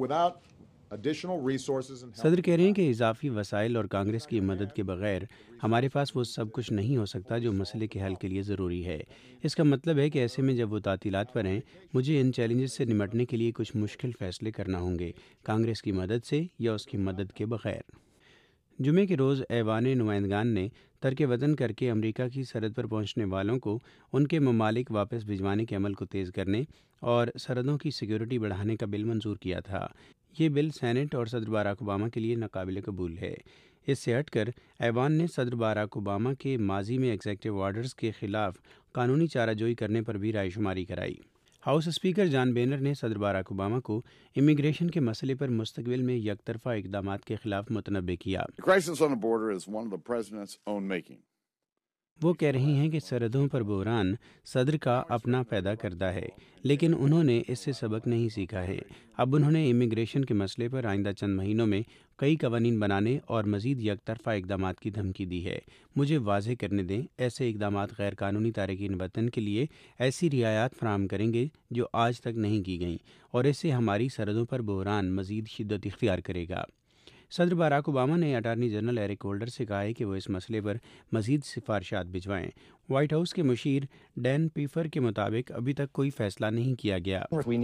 [SPEAKER 1] صدر کہہ رہے ہیں کہ اضافی وسائل اور کانگریس کی مدد کے بغیر ہمارے پاس وہ سب کچھ نہیں ہو سکتا جو مسئلے کے حل کے لیے ضروری ہے۔ اس کا مطلب ہے کہ ایسے میں جب وہ تعطیلات پر ہیں، مجھے ان چیلنجز سے نمٹنے کے لیے کچھ مشکل فیصلے کرنا ہوں گے، کانگریس کی مدد سے یا اس کی مدد کے بغیر۔ جمعے کے روز ایوان نمائندگان نے ترک وطن کر کے امریکہ کی سرحد پر پہنچنے والوں کو ان کے ممالک واپس بھجوانے کے عمل کو تیز کرنے اور سرحدوں کی سیکیورٹی بڑھانے کا بل منظور کیا تھا۔ یہ بل سینٹ اور صدر باراک اوباما کے لیے ناقابل قبول ہے۔ اس سے ہٹ کر ایوان نے صدر باراک اوباما کے ماضی میں ایگزیکٹو آرڈرز کے خلاف قانونی چارہ جوئی کرنے پر بھی رائے شماری کرائی۔ ہاؤس اسپیکر جان بینر نے صدر باراک اوباما کو امیگریشن کے مسئلے پر مستقبل میں یک طرفہ اقدامات کے خلاف متنبہ کیا۔ وہ کہہ رہی ہیں کہ سرحدوں پر بحران صدر کا اپنا پیدا کردہ ہے، لیکن انہوں نے اس سے سبق نہیں سیکھا ہے۔ اب انہوں نے امیگریشن کے مسئلے پر آئندہ چند مہینوں میں کئی قوانین بنانے اور مزید یک طرفہ اقدامات کی دھمکی دی ہے۔ مجھے واضح کرنے دیں، ایسے اقدامات غیر قانونی تارکین وطن کے لیے ایسی رعایات فراہم کریں گے جو آج تک نہیں کی گئیں، اور اس سے ہماری سرحدوں پر بحران مزید شدت اختیار کرے گا۔ صدر باراک اوباما نے اٹارنی جنرل ایرک ہولڈر سے کہا ہے کہ وہ اس مسئلے پر مزید سفارشات بھجوائیں۔ وائٹ ہاؤس کے مشیر ڈین پیفر کے مطابق ابھی تک کوئی فیصلہ نہیں کیا گیا۔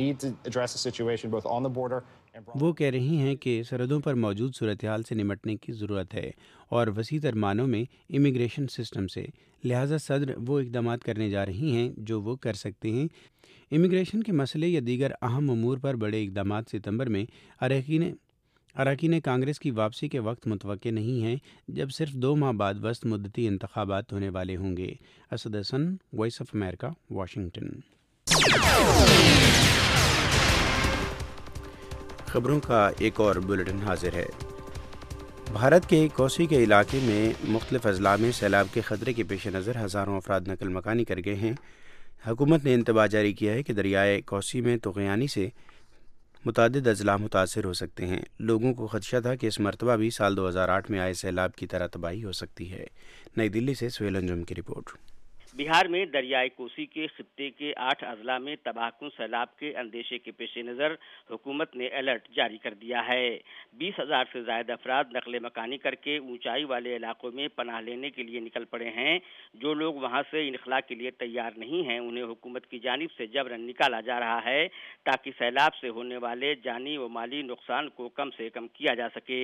[SPEAKER 1] وہ کہہ رہی ہیں کہ سرحدوں پر موجود صورتحال سے نمٹنے کی ضرورت ہے اور وسیع تر معنوں میں امیگریشن سسٹم سے، لہٰذا صدر وہ اقدامات کرنے جا رہی ہیں جو وہ کر سکتے ہیں۔ امیگریشن کے مسئلے یا دیگر اہم امور پر بڑے اقدامات ستمبر میں اراکین کانگریس کی واپسی کے وقت متوقع نہیں ہیں، جب صرف 2 ماہ بعد وسط مدتی انتخابات ہونے والے ہوں گے۔ Asad Hasan, Voice of America, Washington. خبروں کا ایک اور بلیٹن حاضر ہے۔ بھارت کے کوسی کے علاقے میں مختلف اضلاع میں سیلاب کے خطرے کے پیش نظر ہزاروں افراد نقل مکانی کر گئے ہیں۔ حکومت نے انتباہ جاری کیا ہے کہ دریائے کوسی میں طغیانی سے متعدد اضلاع متاثر ہو سکتے ہیں۔ لوگوں کو خدشہ تھا کہ اس مرتبہ بھی سال 2008 میں آئے سیلاب کی طرح تباہی ہو سکتی ہے۔ نئی دلی سے سہیل انجم کی رپورٹ۔
[SPEAKER 5] بہار میں دریائے کوسی کے خطے کے 8 اضلاع میں تباہ کن سیلاب کے اندیشے کے پیش نظر حکومت نے الرٹ جاری کر دیا ہے۔ 20,000 سے زائد افراد نقل مکانی کر کے اونچائی والے علاقوں میں پناہ لینے کے لیے نکل پڑے ہیں۔ جو لوگ وہاں سے انخلاء کے لیے تیار نہیں ہیں، انہیں حکومت کی جانب سے جبراً نکالا جا رہا ہے تاکہ سیلاب سے ہونے والے جانی و مالی نقصان کو کم سے کم کیا جا سکے۔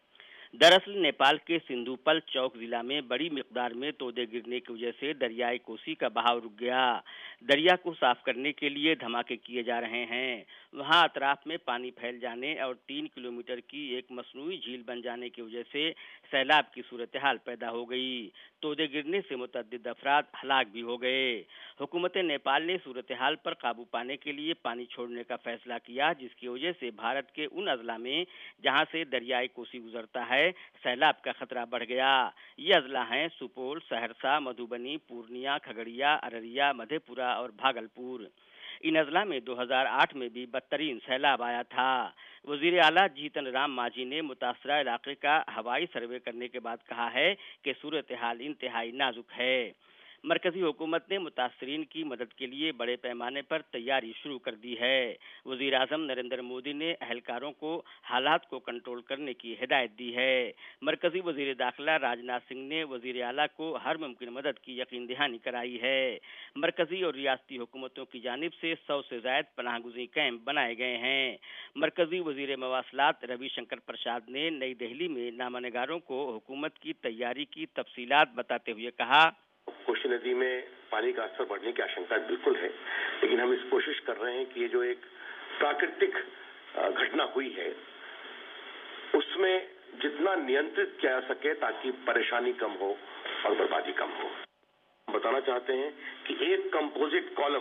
[SPEAKER 5] دراصل نیپال کے سندھو پل چوک ضلع میں بڑی مقدار میں تودے گرنے کی وجہ سے دریائے کوسی کا بہاؤ رک گیا۔ دریا کو صاف کرنے کے لیے دھماکے کیے جا رہے ہیں۔ وہاں اطراف میں پانی پھیل جانے اور 3 کلومیٹر کی ایک مصنوعی جھیل بن جانے کی وجہ سے سیلاب کی صورتحال پیدا ہو گئی۔ تودے گرنے سے متعدد افراد ہلاک بھی ہو گئے۔ حکومت نیپال نے صورتحال پر قابو پانے کے لیے پانی چھوڑنے کا فیصلہ کیا، جس کی وجہ سے بھارت کے ان اضلاع میں جہاں سے دریائے کوسی گزرتا ہے سیلاب کا خطرہ بڑھ گیا۔ یہ اضلاع ہیں سپول، سہرسہ، مدھوبنی، پورنیا، کھگڑیا، ارریہ، مدھے پورہ اور بھاگلپور۔ ان اضلاع میں 2008 میں بھی بدترین سیلاب آیا تھا۔ وزیر اعلیٰ جیتن رام مانجھی نے متاثرہ علاقے کا ہوائی سروے کرنے کے بعد کہا ہے کہ صورتحال انتہائی نازک ہے۔ مرکزی حکومت نے متاثرین کی مدد کے لیے بڑے پیمانے پر تیاری شروع کر دی ہے۔ وزیر اعظم نریندر مودی نے اہلکاروں کو حالات کو کنٹرول کرنے کی ہدایت دی ہے۔ مرکزی وزیر داخلہ راجناتھ سنگھ نے وزیر اعلیٰ کو ہر ممکن مدد کی یقین دہانی کرائی ہے۔ مرکزی اور ریاستی حکومتوں کی جانب سے 100 سے زائد پناہ گزین کیمپ بنائے گئے ہیں۔ مرکزی وزیر مواصلات روی شنکر پرساد نے نئی دہلی میں نامہ نگاروں کو حکومت کی تیاری کی تفصیلات بتاتے ہوئے کہا،
[SPEAKER 21] کوسی ندی میں پانی کا استر بڑھنے کی آشنکا بالکل ہے، لیکن ہم اس کوشش کر رہے ہیں کہ یہ جو ایک پراکرتک گھٹنا ہوئی ہے اس میں جتنا نینترت کیا جا سکے تاکہ پریشانی کم ہو اور بربادی کم ہو۔ بتانا چاہتے ہیں کہ ایک کمپوزٹ کالم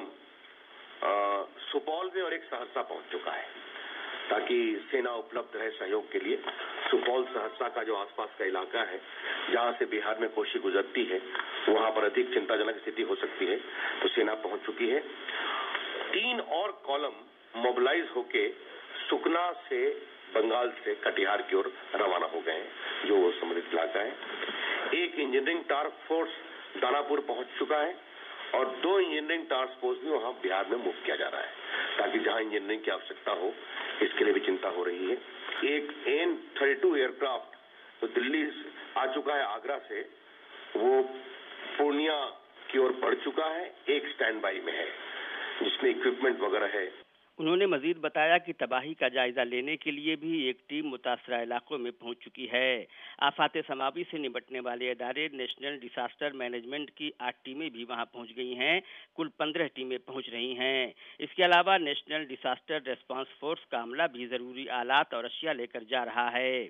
[SPEAKER 21] سپول میں اور ایک سہرسہ پہنچ چکا ہے تاکہ سینا اپلبدھ رہے سہیوگ کے لیے۔ سپول سہرسہ کا جو آس پاس کا علاقہ ہے جہاں سے بہار میں کوسی گزرتی ہے وہاں پر ادھک چنتا جنک استھتی ہو سکتی ہے، تو سینا پہنچ چکی ہے۔ 3 اور کالم موبلائز ہو کے سکنا سے بنگال سے کٹیہار کی اور روانہ ہو گئے ہیں جو وہ سمرت علاقہ ہے۔ ایک انجینئرنگ ٹاسک فورس داناپور پہنچ چکا ہے اور 2 انجینئرنگ ٹاسک فورس بھی وہاں بہار میں موو کیا جا رہا ہے تاکہ جہاں انجینئرنگ کی آوشکتا ہو اس کے لیے بھی چنتا ہو رہی ہے۔ ایک AN-32 ایئر کرافٹ تو دلی آ چکا ہے آگرہ سے، وہ پورنیا کی اور بڑھ چکا ہے، ایک سٹینڈ بائی میں ہے جس میں اکوپمنٹ وغیرہ ہے۔
[SPEAKER 5] انہوں نے مزید بتایا کہ تباہی کا جائزہ لینے کے لیے بھی ایک ٹیم متاثرہ علاقوں میں پہنچ چکی ہے۔ آفات سماوی سے نمٹنے والے ادارے نیشنل ڈیزاسٹر مینجمنٹ کی 8 ٹیمیں بھی وہاں پہنچ گئی ہیں، کل 15 ٹیمیں پہنچ رہی ہیں۔ اس کے علاوہ نیشنل ڈیزاسٹر ریسپانس فورس کا عملہ بھی ضروری آلات اور اشیاء لے کر جا رہا ہے۔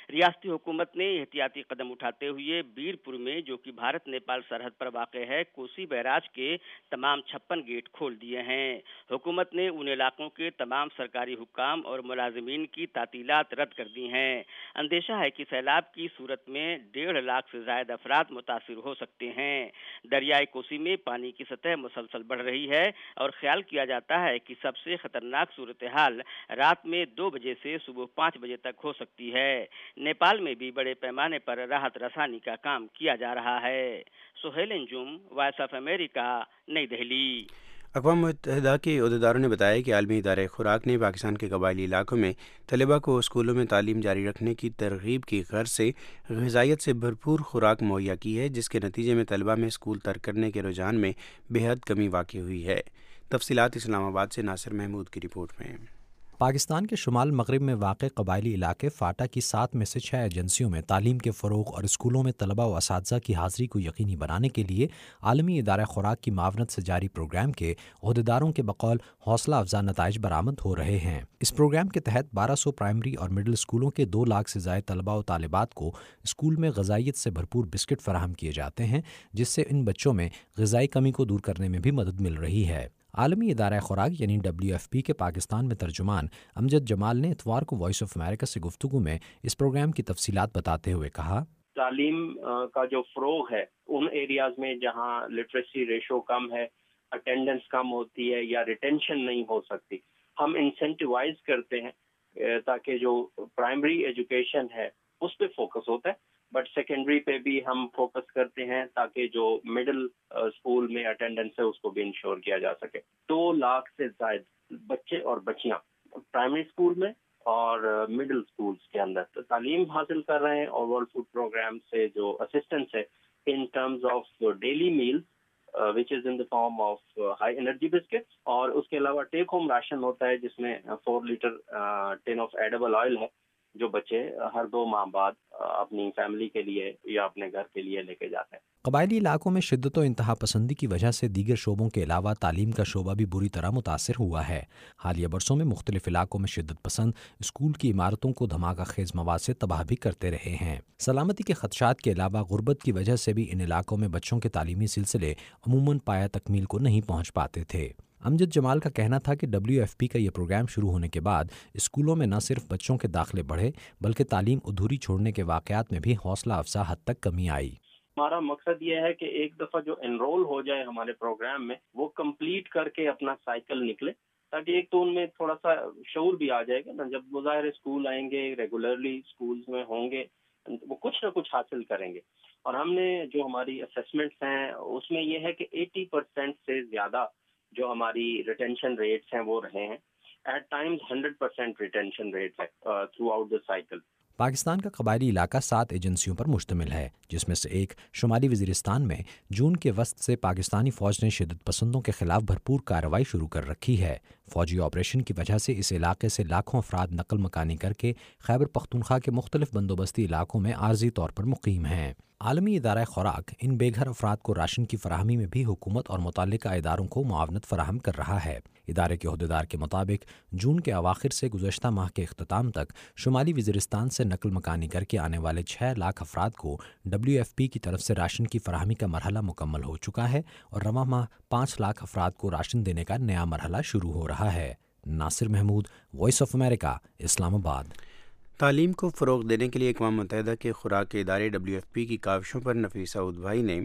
[SPEAKER 5] ریاستی حکومت نے احتیاطی قدم اٹھاتے ہوئے بیرپور میں جو کہ بھارت نیپال سرحد پر واقع ہے کوسی بیراج کے تمام 56 گیٹ کھول دیے ہیں۔ حکومت نے ان علاقوں کے تمام سرکاری حکام اور ملازمین کی تعطیلات رد کر دی ہیں۔ اندیشہ ہے کہ سیلاب کی صورت میں 1.5 لاکھ سے زائد افراد متاثر ہو سکتے ہیں۔ دریائے کوسی میں پانی کی سطح مسلسل بڑھ رہی ہے اور خیال کیا جاتا ہے کہ سب سے خطرناک صورتحال رات میں 2 بجے سے صبح 5 بجے تک ہو سکتی ہے۔ نیپال میں بھی بڑے پیمانے پر راحت رسانی کا کام کیا جا رہا ہے۔ Sohail Anjum, Voice of America, نئی دہلی۔
[SPEAKER 1] اقوام متحدہ کے عہدیداروں نے بتایا کہ عالمی ادارہ خوراک نے پاکستان کے قبائلی علاقوں میں طلباء کو اسکولوں میں تعلیم جاری رکھنے کی ترغیب کی غرض سے غذائیت سے بھرپور خوراک مہیا کی ہے، جس کے نتیجے میں طلباء میں اسکول ترک کرنے کے رجحان میں بے حد کمی واقع ہوئی ہے۔ تفصیلات اسلام آباد سے ناصر محمود کی رپورٹ میں۔
[SPEAKER 4] پاکستان کے شمال مغرب میں واقع قبائلی علاقے فاٹا کی 7 میں سے 6 ایجنسیوں میں تعلیم کے فروغ اور اسکولوں میں طلباء و اساتذہ کی حاضری کو یقینی بنانے کے لیے عالمی ادارہ خوراک کی معاونت سے جاری پروگرام کے عہدیداروں کے بقول حوصلہ افزا نتائج برآمد ہو رہے ہیں۔ اس پروگرام کے تحت 1200 پرائمری اور مڈل اسکولوں کے 2 لاکھ سے زائد طلباء و طالبات کو اسکول میں غذائیت سے بھرپور بسکٹ فراہم کیے جاتے ہیں، جس سے ان بچوں میں غذائی کمی کو دور کرنے میں بھی مدد مل رہی ہے۔ عالمی ادارہ خوراک یعنی WFP کے پاکستان میں ترجمان امجد جمال نے اتوار کو وائس آف امریکہ سے گفتگو میں اس پروگرام کی تفصیلات بتاتے ہوئے کہا،
[SPEAKER 6] تعلیم کا جو فروغ ہے ان ایریاز میں جہاں لٹریسی ریشو کم ہے، اٹینڈنس کم ہوتی ہے یا ریٹینشن نہیں ہو سکتی، ہم انسینٹیوائز کرتے ہیں تاکہ جو پرائمری ایجوکیشن ہے اس پہ فوکس ہوتا ہے، بٹ سیکنڈری پہ بھی ہم فوکس کرتے ہیں تاکہ جو مڈل اسکول میں اٹینڈنس ہے اس کو بھی انشور کیا جا سکے۔ 2 لاکھ سے زائد بچے اور بچیاں پرائمری اسکول میں اور مڈل اسکولس کے اندر تعلیم حاصل کر رہے ہیں، اور ورلڈ فوڈ پروگرام سے جو اسسٹنس ہے in terms of daily meal which is in the form of high energy biscuits، اور اس کے علاوہ ٹیک ہوم راشن ہوتا ہے جس میں 4 litre tin of edible oil ہے جو بچے ہر 2 ماہ بعد اپنی فیملی کے لیے یا اپنے گھر کے لیے لے کے جاتے ہیں۔
[SPEAKER 4] قبائلی علاقوں میں شدت و انتہا پسندی کی وجہ سے دیگر شعبوں کے علاوہ تعلیم کا شعبہ بھی بری طرح متاثر ہوا ہے۔ حالیہ برسوں میں مختلف علاقوں میں شدت پسند اسکول کی عمارتوں کو دھماکہ خیز مواد سے تباہ بھی کرتے رہے ہیں۔ سلامتی کے خدشات کے علاوہ غربت کی وجہ سے بھی ان علاقوں میں بچوں کے تعلیمی سلسلے عموماً پایہ تکمیل کو نہیں پہنچ پاتے تھے۔ امجد جمال کا کہنا تھا کہ WFP کا یہ پروگرام شروع ہونے کے بعد اسکولوں میں نہ صرف بچوں کے داخلے بڑھے بلکہ تعلیم ادھوری چھوڑنے کے واقعات میں بھی حوصلہ افزا حد تک کمی آئی۔
[SPEAKER 6] ہمارا مقصد یہ ہے کہ ایک دفعہ جو انرول ہو جائے ہمارے پروگرام میں وہ کمپلیٹ کر کے اپنا سائیکل نکلے، تاکہ ایک تو ان میں تھوڑا سا شعور بھی آ جائے گا نا، جب مظاہرے اسکول آئیں گے، ریگولرلی اسکولز میں ہوں گے، وہ کچھ نہ کچھ حاصل کریں گے۔ اور ہم نے جو ہماری اسیسمنٹس ہیں اس میں یہ ہے کہ 80% سے زیادہ جو ہماری ریٹینشن ریٹس ہیں وہ رہے ہیں، ایٹ ٹائمز 100% ریٹینشن ریٹ ہے throughout the cycle.
[SPEAKER 4] Pakistan کا قبائلی علاقہ 7 ایجنسیوں پر مشتمل ہے، جس میں سے ایک شمالی وزیرستان میں جون کے وسط سے پاکستانی فوج نے شدت پسندوں کے خلاف بھرپور کارروائی شروع کر رکھی ہے۔ فوجی آپریشن کی وجہ سے اس علاقے سے لاکھوں افراد نقل مکانی کر کے خیبر پختونخوا کے مختلف بندوبستی علاقوں میں عارضی طور پر مقیم ہیں۔ عالمی ادارہ خوراک ان بے گھر افراد کو راشن کی فراہمی میں بھی حکومت اور متعلقہ اداروں کو معاونت فراہم کر رہا ہے۔ ادارے کے عہدیدار کے مطابق جون کے اواخر سے گزشتہ ماہ کے اختتام تک شمالی وزیرستان سے نقل مکانی کر کے آنے والے 6 لاکھ افراد کو WFP کی طرف سے راشن کی فراہمی کا مرحلہ مکمل ہو چکا ہے اور رواں ماہ 5 لاکھ افراد کو راشن دینے کا نیا مرحلہ شروع ہو رہا ہے۔ Nasir Mahmood, Voice of America, Islamabad.
[SPEAKER 1] تعلیم کو فروغ دینے کے لیے اقوام متحدہ کے خوراک کے ادارے WFP کی کاوشوں پر نفیسہ ادھوائی نے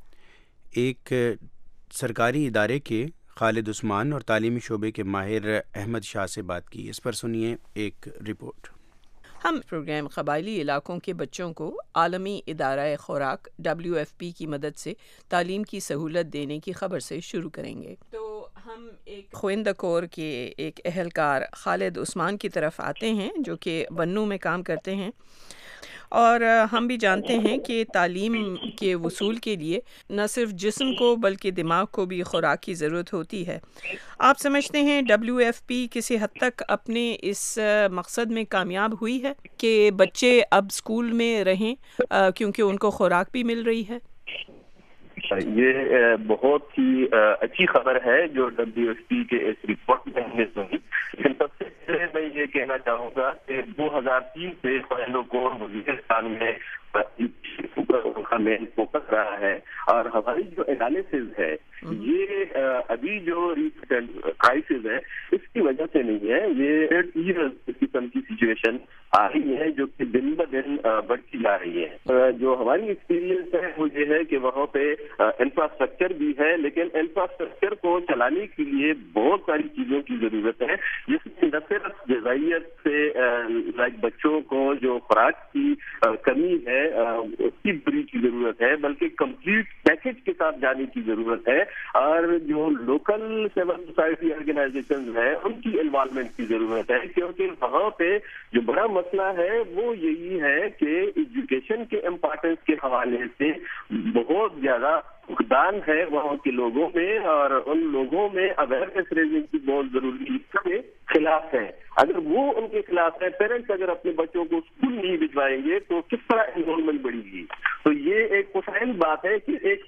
[SPEAKER 1] ایک سرکاری ادارے کے خالد عثمان اور تعلیمی شعبے کے ماہر احمد شاہ سے بات کی۔ اس پر سنیے ایک رپورٹ۔
[SPEAKER 22] ہم پروگرام قبائلی علاقوں کے بچوں کو عالمی ادارہ خوراک WFP کی مدد سے تعلیم کی سہولت دینے کی خبر سے شروع کریں گے۔ تو ہم ایک خویندہ کور کے ایک اہلکار خالد عثمان کی طرف آتے ہیں جو کہ بنو میں کام کرتے ہیں، اور ہم بھی جانتے ہیں کہ تعلیم کے وصول کے لیے نہ صرف جسم کو بلکہ دماغ کو بھی خوراک کی ضرورت ہوتی ہے۔ آپ سمجھتے ہیں WFP کسی حد تک اپنے اس مقصد میں کامیاب ہوئی ہے کہ بچے اب اسکول میں رہیں کیونکہ ان کو خوراک بھی مل رہی ہے؟
[SPEAKER 2] یہ بہت ہی اچھی خبر ہے جو WFP کے اس رپورٹ میں ہم نے سنی، لیکن سب سے پہلے میں یہ کہنا چاہوں گا کہ 2003 سے خواندوں کو وزیرستان میں ان کا مین فوکس رہا ہے، اور ہماری جو انالیسز ہے یہ ابھی جو ریسنٹ کرائسس ہے اس کی وجہ سے نہیں ہے، یہ اس قسم کی سچویشن آ رہی ہے جو کہ دن بہ دن بڑھتی جا رہی ہے۔ جو ہماری ایکسپیرینس ہے وہ یہ ہے کہ وہاں پہ انفراسٹرکچر بھی ہے، لیکن انفراسٹرکچر کو چلانے کے لیے بہت ساری چیزوں کی ضرورت ہے، جس میں نہ صرف غذائیت سے بچوں کو جو خوراک کی کمی ہے اس کی بری کی ضرورت ہے، بلکہ کمپلیٹ پیکج کے ساتھ جانے کی ضرورت ہے، اور جو لوکل سول سوسائٹی آرگنائزیشن ہیں ان کی انوالومنٹ کی ضرورت ہے، کیونکہ وہاں پہ جو بڑا مسئلہ ہے وہ یہی ہے کہ ایجوکیشن کے امپارٹینس کے حوالے سے بہت زیادہ فقدان ہے وہاں کے لوگوں میں، اور ان لوگوں میں اویئرنیس ریزنگ کی بہت ضروری کے خلاف ہے۔ اگر وہ ان کے خلاف ہے، پیرنٹس اگر اپنے بچوں کو اسکول نہیں بھجوائیں گے تو کس طرح انرولمنٹ بڑھے گی؟ تو یہ ایک مسائل بات ہے کہ ایک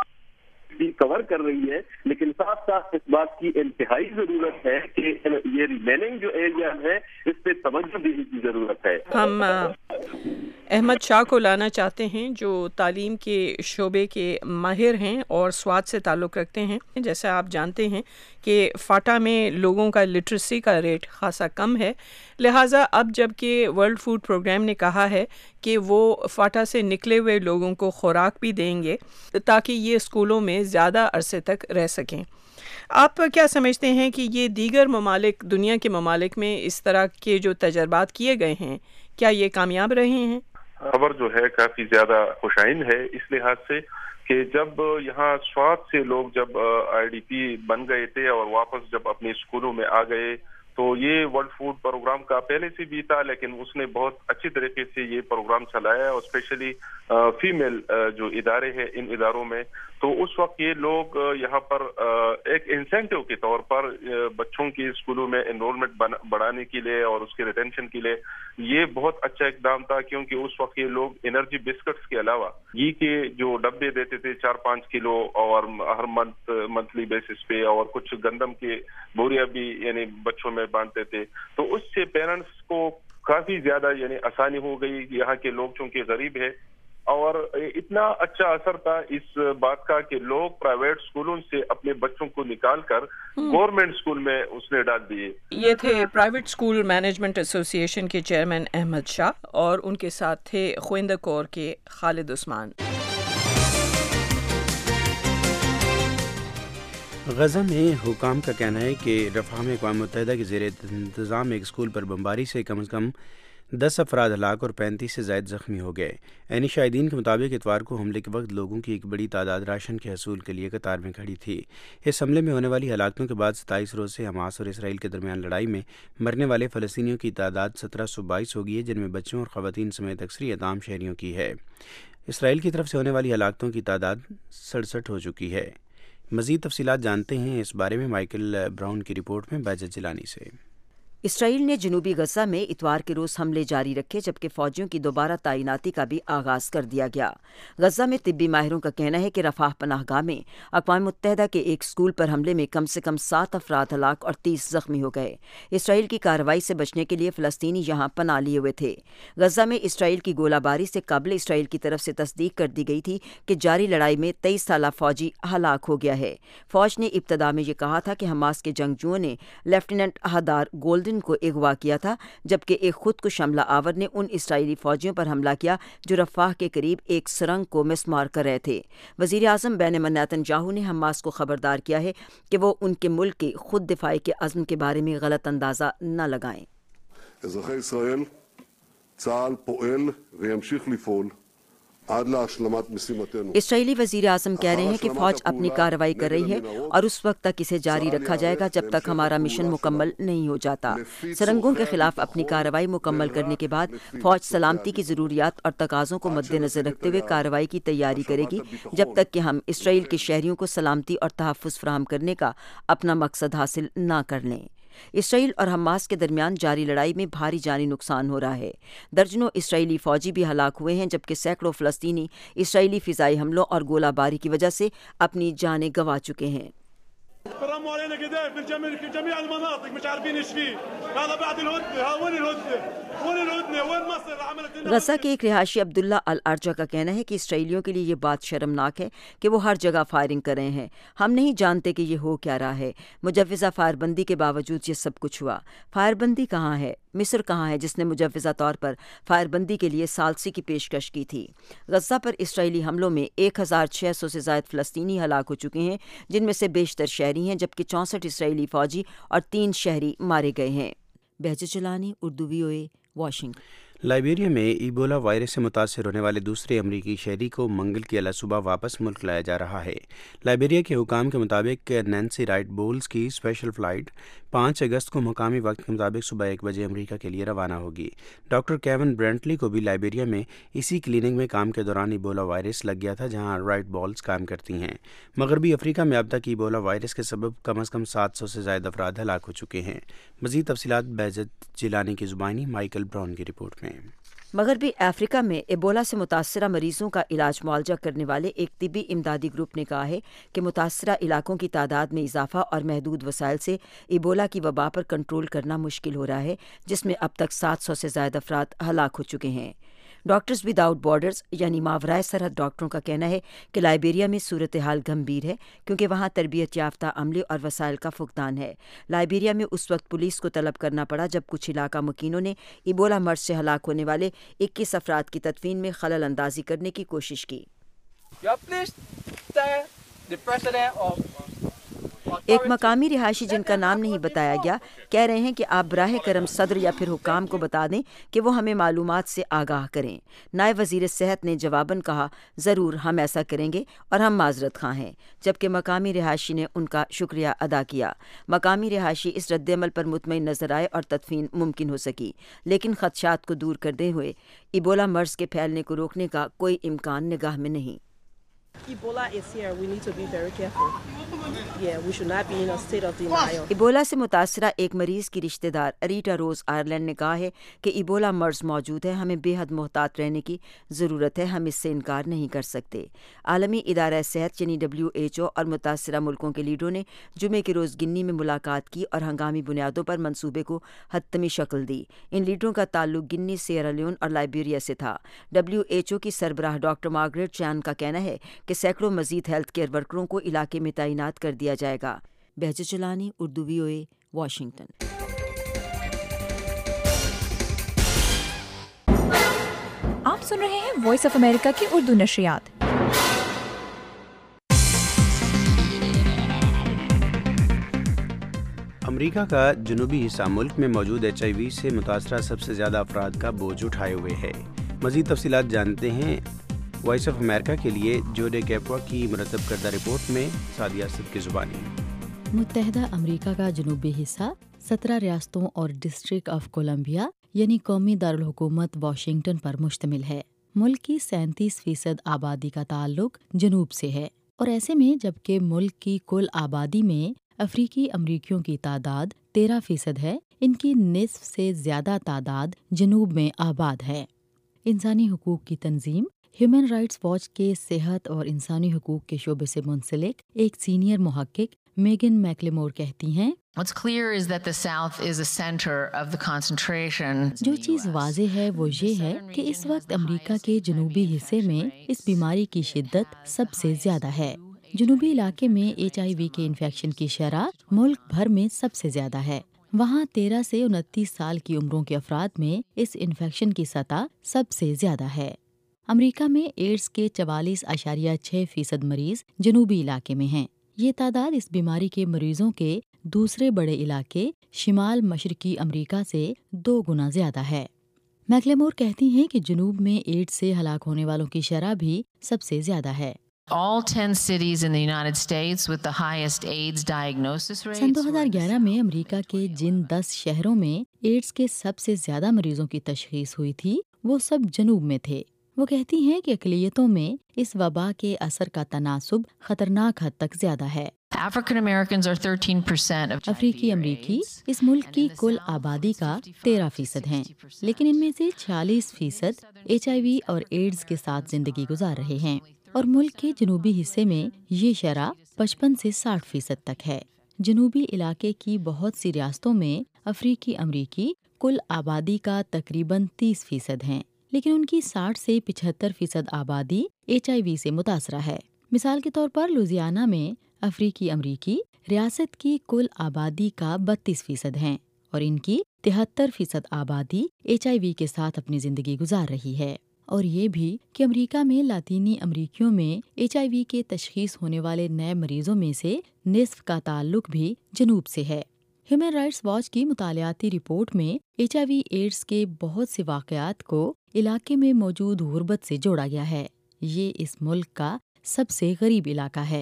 [SPEAKER 2] کور کر رہی ہے، لیکن ساتھ ساتھ اس بات کی انتہائی ضرورت ہے کہ یہ ریمیننگ جو ایریاز ہے اس پہ توجہ دینے کی ضرورت ہے۔
[SPEAKER 22] ہم احمد شاہ کو لانا چاہتے ہیں جو تعلیم کے شعبے کے ماہر ہیں اور سوات سے تعلق رکھتے ہیں۔ جیسا آپ جانتے ہیں کہ فاٹا میں لوگوں کا لٹریسی کا ریٹ خاصا کم ہے، لہٰذا اب جب کہ ورلڈ فوڈ پروگرام نے کہا ہے کہ وہ فاٹا سے نکلے ہوئے لوگوں کو خوراک بھی دیں گے تاکہ یہ اسکولوں میں زیادہ عرصے تک رہ سکیں، آپ کیا سمجھتے ہیں کہ یہ دیگر ممالک، دنیا کے ممالک میں اس طرح کے جو تجربات کیے گئے ہیں کیا یہ کامیاب رہے ہیں؟
[SPEAKER 7] خبر جو ہے کافی زیادہ خوشائن ہے اس لحاظ سے کہ جب یہاں سوات سے لوگ جب IDP بن گئے تھے اور واپس جب اپنے اسکولوں میں آ گئے تو یہ ورلڈ فوڈ پروگرام کا پہلے سے بھی تھا، لیکن اس نے بہت اچھی طریقے سے یہ پروگرام چلایا، اور اسپیشلی فیمیل جو ادارے ہیں ان اداروں میں، تو اس وقت یہ لوگ یہاں پر ایک انسینٹیو کے طور پر بچوں کی اسکولوں میں انرولمنٹ بڑھانے کے لیے اور اس کے ریٹینشن کے لیے یہ بہت اچھا اقدام تھا، کیونکہ اس وقت یہ لوگ انرجی بسکٹس کے علاوہ گھی کے جو ڈبے دیتے تھے 4-5 کلو اور ہر منتھلی بیسس پہ، اور کچھ گندم کے بوریاں بھی یعنی بچوں میں باندھتے تھے، تو اس سے پیرنٹس کو کافی زیادہ یعنی آسانی ہو گئی۔ یہاں کے لوگ چونکہ غریب ہے، اور اتنا اچھا اثر تھا اس بات کا کہ لوگ پرائیویٹ اسکولوں سے اپنے بچوں کو نکال کر گورنمنٹ اسکول میں اس نے ڈال دیے۔
[SPEAKER 22] یہ تھے پرائیویٹ اسکول مینجمنٹ ایسوسی ایشن کے چیئرمین احمد شاہ، اور ان کے ساتھ تھے خویندہ کور کے خالد عثمان۔
[SPEAKER 1] غزہ میں حکام کا کہنا ہے کہ رفح میں اقوام متحدہ کے زیر انتظام ایک اسکول پر بمباری سے کم از کم 10 افراد ہلاک اور 35 سے زائد زخمی ہو گئے۔ عینی شاہدین کے مطابق اتوار کو حملے کے وقت لوگوں کی ایک بڑی تعداد راشن کے حصول کے لیے قطار میں کھڑی تھی۔ اس حملے میں ہونے والی ہلاکتوں کے بعد 27 روز سے حماس اور اسرائیل کے درمیان لڑائی میں مرنے والے فلسطینیوں کی تعداد 1722 ہو گئی ہے، جن میں بچوں اور خواتین سمیت اکثریت عام شہریوں کی ہے۔ اسرائیل کی طرف سے ہونے والی ہلاکتوں کی تعداد 67 ہو چکی ہے۔ مزید تفصیلات جانتے ہیں اس بارے میں مائیکل براؤن کی رپورٹ میں بہجت جیلانی سے۔
[SPEAKER 20] اسرائیل نے جنوبی غزہ میں اتوار کے روز حملے جاری رکھے، جبکہ فوجیوں کی دوبارہ تعیناتی کا بھی آغاز کر دیا گیا۔ غزہ میں طبی ماہروں کا کہنا ہے کہ رفح پناہ گاہ میں اقوام متحدہ کے ایک اسکول پر حملے میں کم سے کم 7 افراد ہلاک اور 30 زخمی ہو گئے۔ اسرائیل کی کارروائی سے بچنے کے لیے فلسطینی یہاں پناہ لیے ہوئے تھے۔ غزہ میں اسرائیل کی گولہ باری سے قبل اسرائیل کی طرف سے تصدیق کر دی گئی تھی کہ جاری لڑائی میں 23 سالہ فوجی ہلاک ہو گیا ہے۔ فوج نے ابتدا میں یہ کہا تھا کہ حماس کے جنگجوؤں نے لیفٹیننٹ اہدار گولڈن کو اغوا کیا تھا، جبکہ ایک خود کش حملہ آور نے ان اسرائیلی فوجیوں پر حملہ کیا جو رفح کے قریب ایک سرنگ کو مسمار کر رہے تھے۔ وزیر اعظم بنیامین نیتن یاہو نے حماس کو خبردار کیا ہے کہ وہ ان کے ملک کے خود دفاع کے عزم کے بارے میں غلط اندازہ نہ لگائیں۔
[SPEAKER 23] אזרחי ישראל, צה"ל פועל וימשיך לפעול عاد لاشلمات مصیمتנו۔
[SPEAKER 20] اسرائیلی وزیر اعظم کہہ رہے ہیں کہ فوج اپنی کارروائی کر رہی ہے اور اس وقت تک اسے جاری رکھا جائے گا جب تک ہمارا مشن مکمل نہیں ہو جاتا۔ سرنگوں کے خلاف اپنی کارروائی مکمل کرنے کے بعد فوج سلامتی کی ضروریات اور تقاضوں کو مد نظر رکھتے ہوئے کارروائی کی تیاری کرے گی جب تک کہ ہم اسرائیل کے شہریوں کو سلامتی اور تحفظ فراہم کرنے کا اپنا مقصد حاصل نہ کر لیں۔ اسرائیل اور حماس کے درمیان جاری لڑائی میں بھاری جانی نقصان ہو رہا ہے۔ درجنوں اسرائیلی فوجی بھی ہلاک ہوئے ہیں، جبکہ سینکڑوں فلسطینی اسرائیلی فضائی حملوں اور گولہ باری کی وجہ سے اپنی جانیں گنوا چکے ہیں۔
[SPEAKER 8] رموا علينا قذائف في جميع المناطق مش عارفين ايش فيه هذا بعد الهدنه ها وين الهدنه وين مصر عملت
[SPEAKER 20] غزہ کے ایک رہائشی عبداللہ الارجا کا کہنا ہے کہ اسرائیلیوں کے لیے یہ بات شرمناک ہے کہ وہ ہر جگہ فائرنگ کر رہے ہیں۔ ہم نہیں جانتے کہ یہ ہو کیا رہا ہے۔ مجوزہ فائر بندی کے باوجود یہ سب کچھ ہوا۔ فائر بندی کہاں ہے؟ مصر کہاں ہے جس نے مجوزہ طور پر فائر بندی کے لیے ثالثی کی پیشکش کی تھی؟ غزہ پر اسرائیلی حملوں میں 1600 سے زائد فلسطینی ہلاک ہو چکے ہیں، جن میں سے بیشتر شہری ہیں، جبکہ 64 اسرائیلی فوجی اور 3 شہری مارے گئے ہیں۔ Bahjat Jilani, Urdu VOA، Washington.
[SPEAKER 1] Liberia میں ایبولا وائرس سے متاثر ہونے والے دوسرے امریکی شہری کو منگل کی اعلی صبح واپس ملک لایا جا رہا ہے۔ لائبیریا کے حکام کے مطابق نینسی رائٹ بولز کی اسپیشل فلائٹ 5 اگست کو مقامی وقت کے مطابق صبح 1 بجے امریکہ کے لیے روانہ ہوگی۔ ڈاکٹر کیون برینٹلی کو بھی لائبیریا میں اسی کلینک میں کام کے دوران ایبولا وائرس لگ گیا تھا جہاں رائٹ بولز کام کرتی ہیں۔ مغربی افریقہ میں اب تک ایبولا وائرس کے سبب کم از کم 700 سے زائد افراد ہلاک ہو چکے ہیں۔ مزید تفصیلات بہجت جیلانی کی زبانی مائیکل براؤن کی رپورٹ میں۔
[SPEAKER 20] مغربی افریقہ میں ایبولا سے متاثرہ مریضوں کا علاج معالجہ کرنے والے ایک طبی امدادی گروپ نے کہا ہے کہ متاثرہ علاقوں کی تعداد میں اضافہ اور محدود وسائل سے ایبولا کی وبا پر کنٹرول کرنا مشکل ہو رہا ہے، جس میں اب تک 700 سے زائد افراد ہلاک ہو چکے ہیں۔ ڈاکٹرز وداؤٹ بارڈرز یعنی ماورائے سرحد ڈاکٹروں کا کہنا ہے کہ لائبیریا میں صورتحال گمبھیر ہے کیونکہ وہاں تربیت یافتہ عملے اور وسائل کا فقدان ہے۔ لائبیریا میں اس وقت پولیس کو طلب کرنا پڑا جب کچھ علاقہ مکینوں نے ایبولا مرض سے ہلاک ہونے والے 21 افراد کی تدفین میں خلل اندازی کرنے کی کوشش کی۔ ایک مقامی رہائشی جن کا نام نہیں بتایا گیا کہہ رہے ہیں کہ آپ براہ کرم صدر یا پھر حکام کو بتا دیں کہ وہ ہمیں معلومات سے آگاہ کریں۔ نائب وزیر صحت نے جواباً کہا ضرور ہم ایسا کریں گے اور ہم معذرت خواہ ہیں، جبکہ مقامی رہائشی نے ان کا شکریہ ادا کیا۔ مقامی رہائشی اس رد عمل پر مطمئن نظر آئے اور تدفین ممکن ہو سکی، لیکن خدشات کو دور کرتے ہوئے ایبولا مرض کے پھیلنے کو روکنے کا کوئی امکان نگاہ میں نہیں۔ ایبولا سے متاثرہ ایک مریض کی رشتہ دار ریٹا روز آئرلینڈ نے کہا ہے کہ ایبولا مرض موجود ہے، ہمیں بے حد محتاط رہنے کی ضرورت ہے، ہم اس سے انکار نہیں کر سکتے۔ عالمی ادارہ صحت یعنی WHO اور متاثرہ ملکوں کے لیڈروں نے جمعے کے روز گنی میں ملاقات کی اور ہنگامی بنیادوں پر منصوبے کو حتمی شکل دی۔ ان لیڈروں کا تعلق گنی، سیئرا لیون اور لائبیریا سے تھا۔ WHO کی سربراہ ڈاکٹر مارگریٹ چان کا کہنا ہے کہ سینکڑوں مزید ہیلتھ کیئر ورکروں کو علاقے میں تعینات کر دیا جائے گا۔ Bahjat Jilani, Urdu VOA، Washington.
[SPEAKER 14] آپ سن رہے ہیں وائس آف امریکہ کی اردو نشریات۔
[SPEAKER 1] امریکہ کا جنوبی حصہ ملک میں موجود HIV سے متاثرہ سب سے زیادہ افراد کا بوجھ اٹھائے ہوئے ہے۔ مزید تفصیلات جانتے ہیں وائس آف امریکہ کے لیے جوڈے کیپوا کی مرتب کردہ رپورٹ میں سعدیہ اسد کی زبانی۔
[SPEAKER 9] متحدہ امریکہ کا جنوبی حصہ 17 ریاستوں اور ڈسٹرکٹ آف کولمبیا یعنی قومی دارالحکومت واشنگٹن پر مشتمل ہے۔ ملک کی 37% آبادی کا تعلق جنوب سے ہے، اور ایسے میں جبکہ ملک کی کل آبادی میں افریقی امریکیوں کی تعداد 13% ہے، ان کی نصف سے زیادہ تعداد جنوب میں آباد ہے۔ انسانی حقوق کی تنظیم ہیومن رائٹس واچ کے صحت اور انسانی حقوق کے شعبے سے منسلک ایک سینئر محقق میگن میکلیمور کہتی ہیں، جو چیز واضح ہے وہ یہ ہے کہ اس وقت امریکہ کے جنوبی حصے میں اس بیماری کی شدت سب سے زیادہ ہے۔ جنوبی علاقے میں HIV کے انفیکشن کی شرح ملک بھر میں سب سے زیادہ ہے۔ وہاں 13 سے 29 سال کی عمروں کے افراد میں اس انفیکشن کی سطح سب سے زیادہ ہے۔ امریکہ میں ایڈز کے 44.6% مریض جنوبی علاقے میں ہیں۔ یہ تعداد اس بیماری کے مریضوں کے دوسرے بڑے علاقے شمال مشرقی امریکہ سے 2 گنا زیادہ ہے۔ میکلیمور کہتی ہیں کہ جنوب میں ایڈز سے ہلاک ہونے والوں کی شرح بھی سب سے زیادہ ہے۔ سن 2011 میں امریکہ کے جن 10 شہروں میں ایڈز کے سب سے زیادہ مریضوں کی تشخیص ہوئی تھی وہ سب جنوب میں تھے۔ وہ کہتی ہیں کہ اقلیتوں میں اس وبا کے اثر کا تناسب خطرناک حد تک زیادہ ہے۔ अफ्रीकी अमरीकी इस मुल्क की कुल आबादी का 13% हैं, लेकिन इनमें से 46% HIV और एड्स के साथ जिंदगी गुजार रहे हैं और मुल्क के जनूबी हिस्से में ये शरह 55 से 60% तक है। जनूबी इलाके की बहुत सी रियासतों में अफ्रीकी अमरीकी कुल आबादी का तकरीबन 30% हैं, लेकिन उनकी 60 से 75% आबादी HIV से मुतासरा है। मिसाल के तौर पर लुजियाना में अफ्रीकी अमरीकी रियासत की कुल आबादी का 32% हैं और इनकी 73% आबादी HIV के साथ अपनी जिंदगी गुजार रही है। और ये भी कि अमेरिका में लातीनी अमरीकियों में HIV के तशखीस होने वाले नए मरीजों में से निस्फ का ताल्लुक भी जनूब से है। ह्यूमन राइट्स वॉच की मुतालियाती रिपोर्ट में HIV एड्स के बहुत से वाक़यात को इलाके में मौजूद गुर्बत से जोड़ा गया है। ये इस मुल्क का सबसे गरीब इलाका है।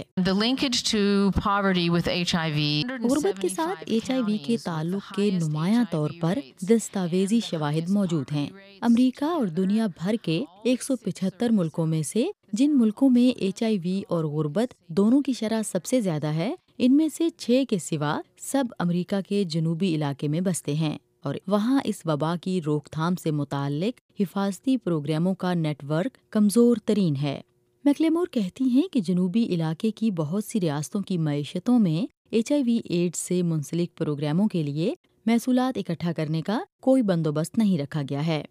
[SPEAKER 9] गुर्बत के साथ HIV के ताल्लुक के नुमायां तौर पर दस्तावेजी शवाहिद मौजूद हैं। अमेरिका और दुनिया भर के 175 मुल्कों में से जिन मुल्कों में HIV और गुर्बत दोनों की शरह सबसे ज्यादा है, इनमें से 6 के सिवा सब अमेरिका के जनूबी इलाके में बसते हैं और वहाँ इस वबा की रोकथाम से मुताल्लिक हिफाजती प्रोग्रामों का नेटवर्क कमजोर तरीन है। मैक्लेमोर कहती हैं कि जनूबी इलाके की बहुत सी रियासतों की मईशतों में HIV एड्स से मुंसलिक प्रोग्रामों के लिए महसूलात इकट्ठा करने का कोई बंदोबस्त नहीं रखा गया है।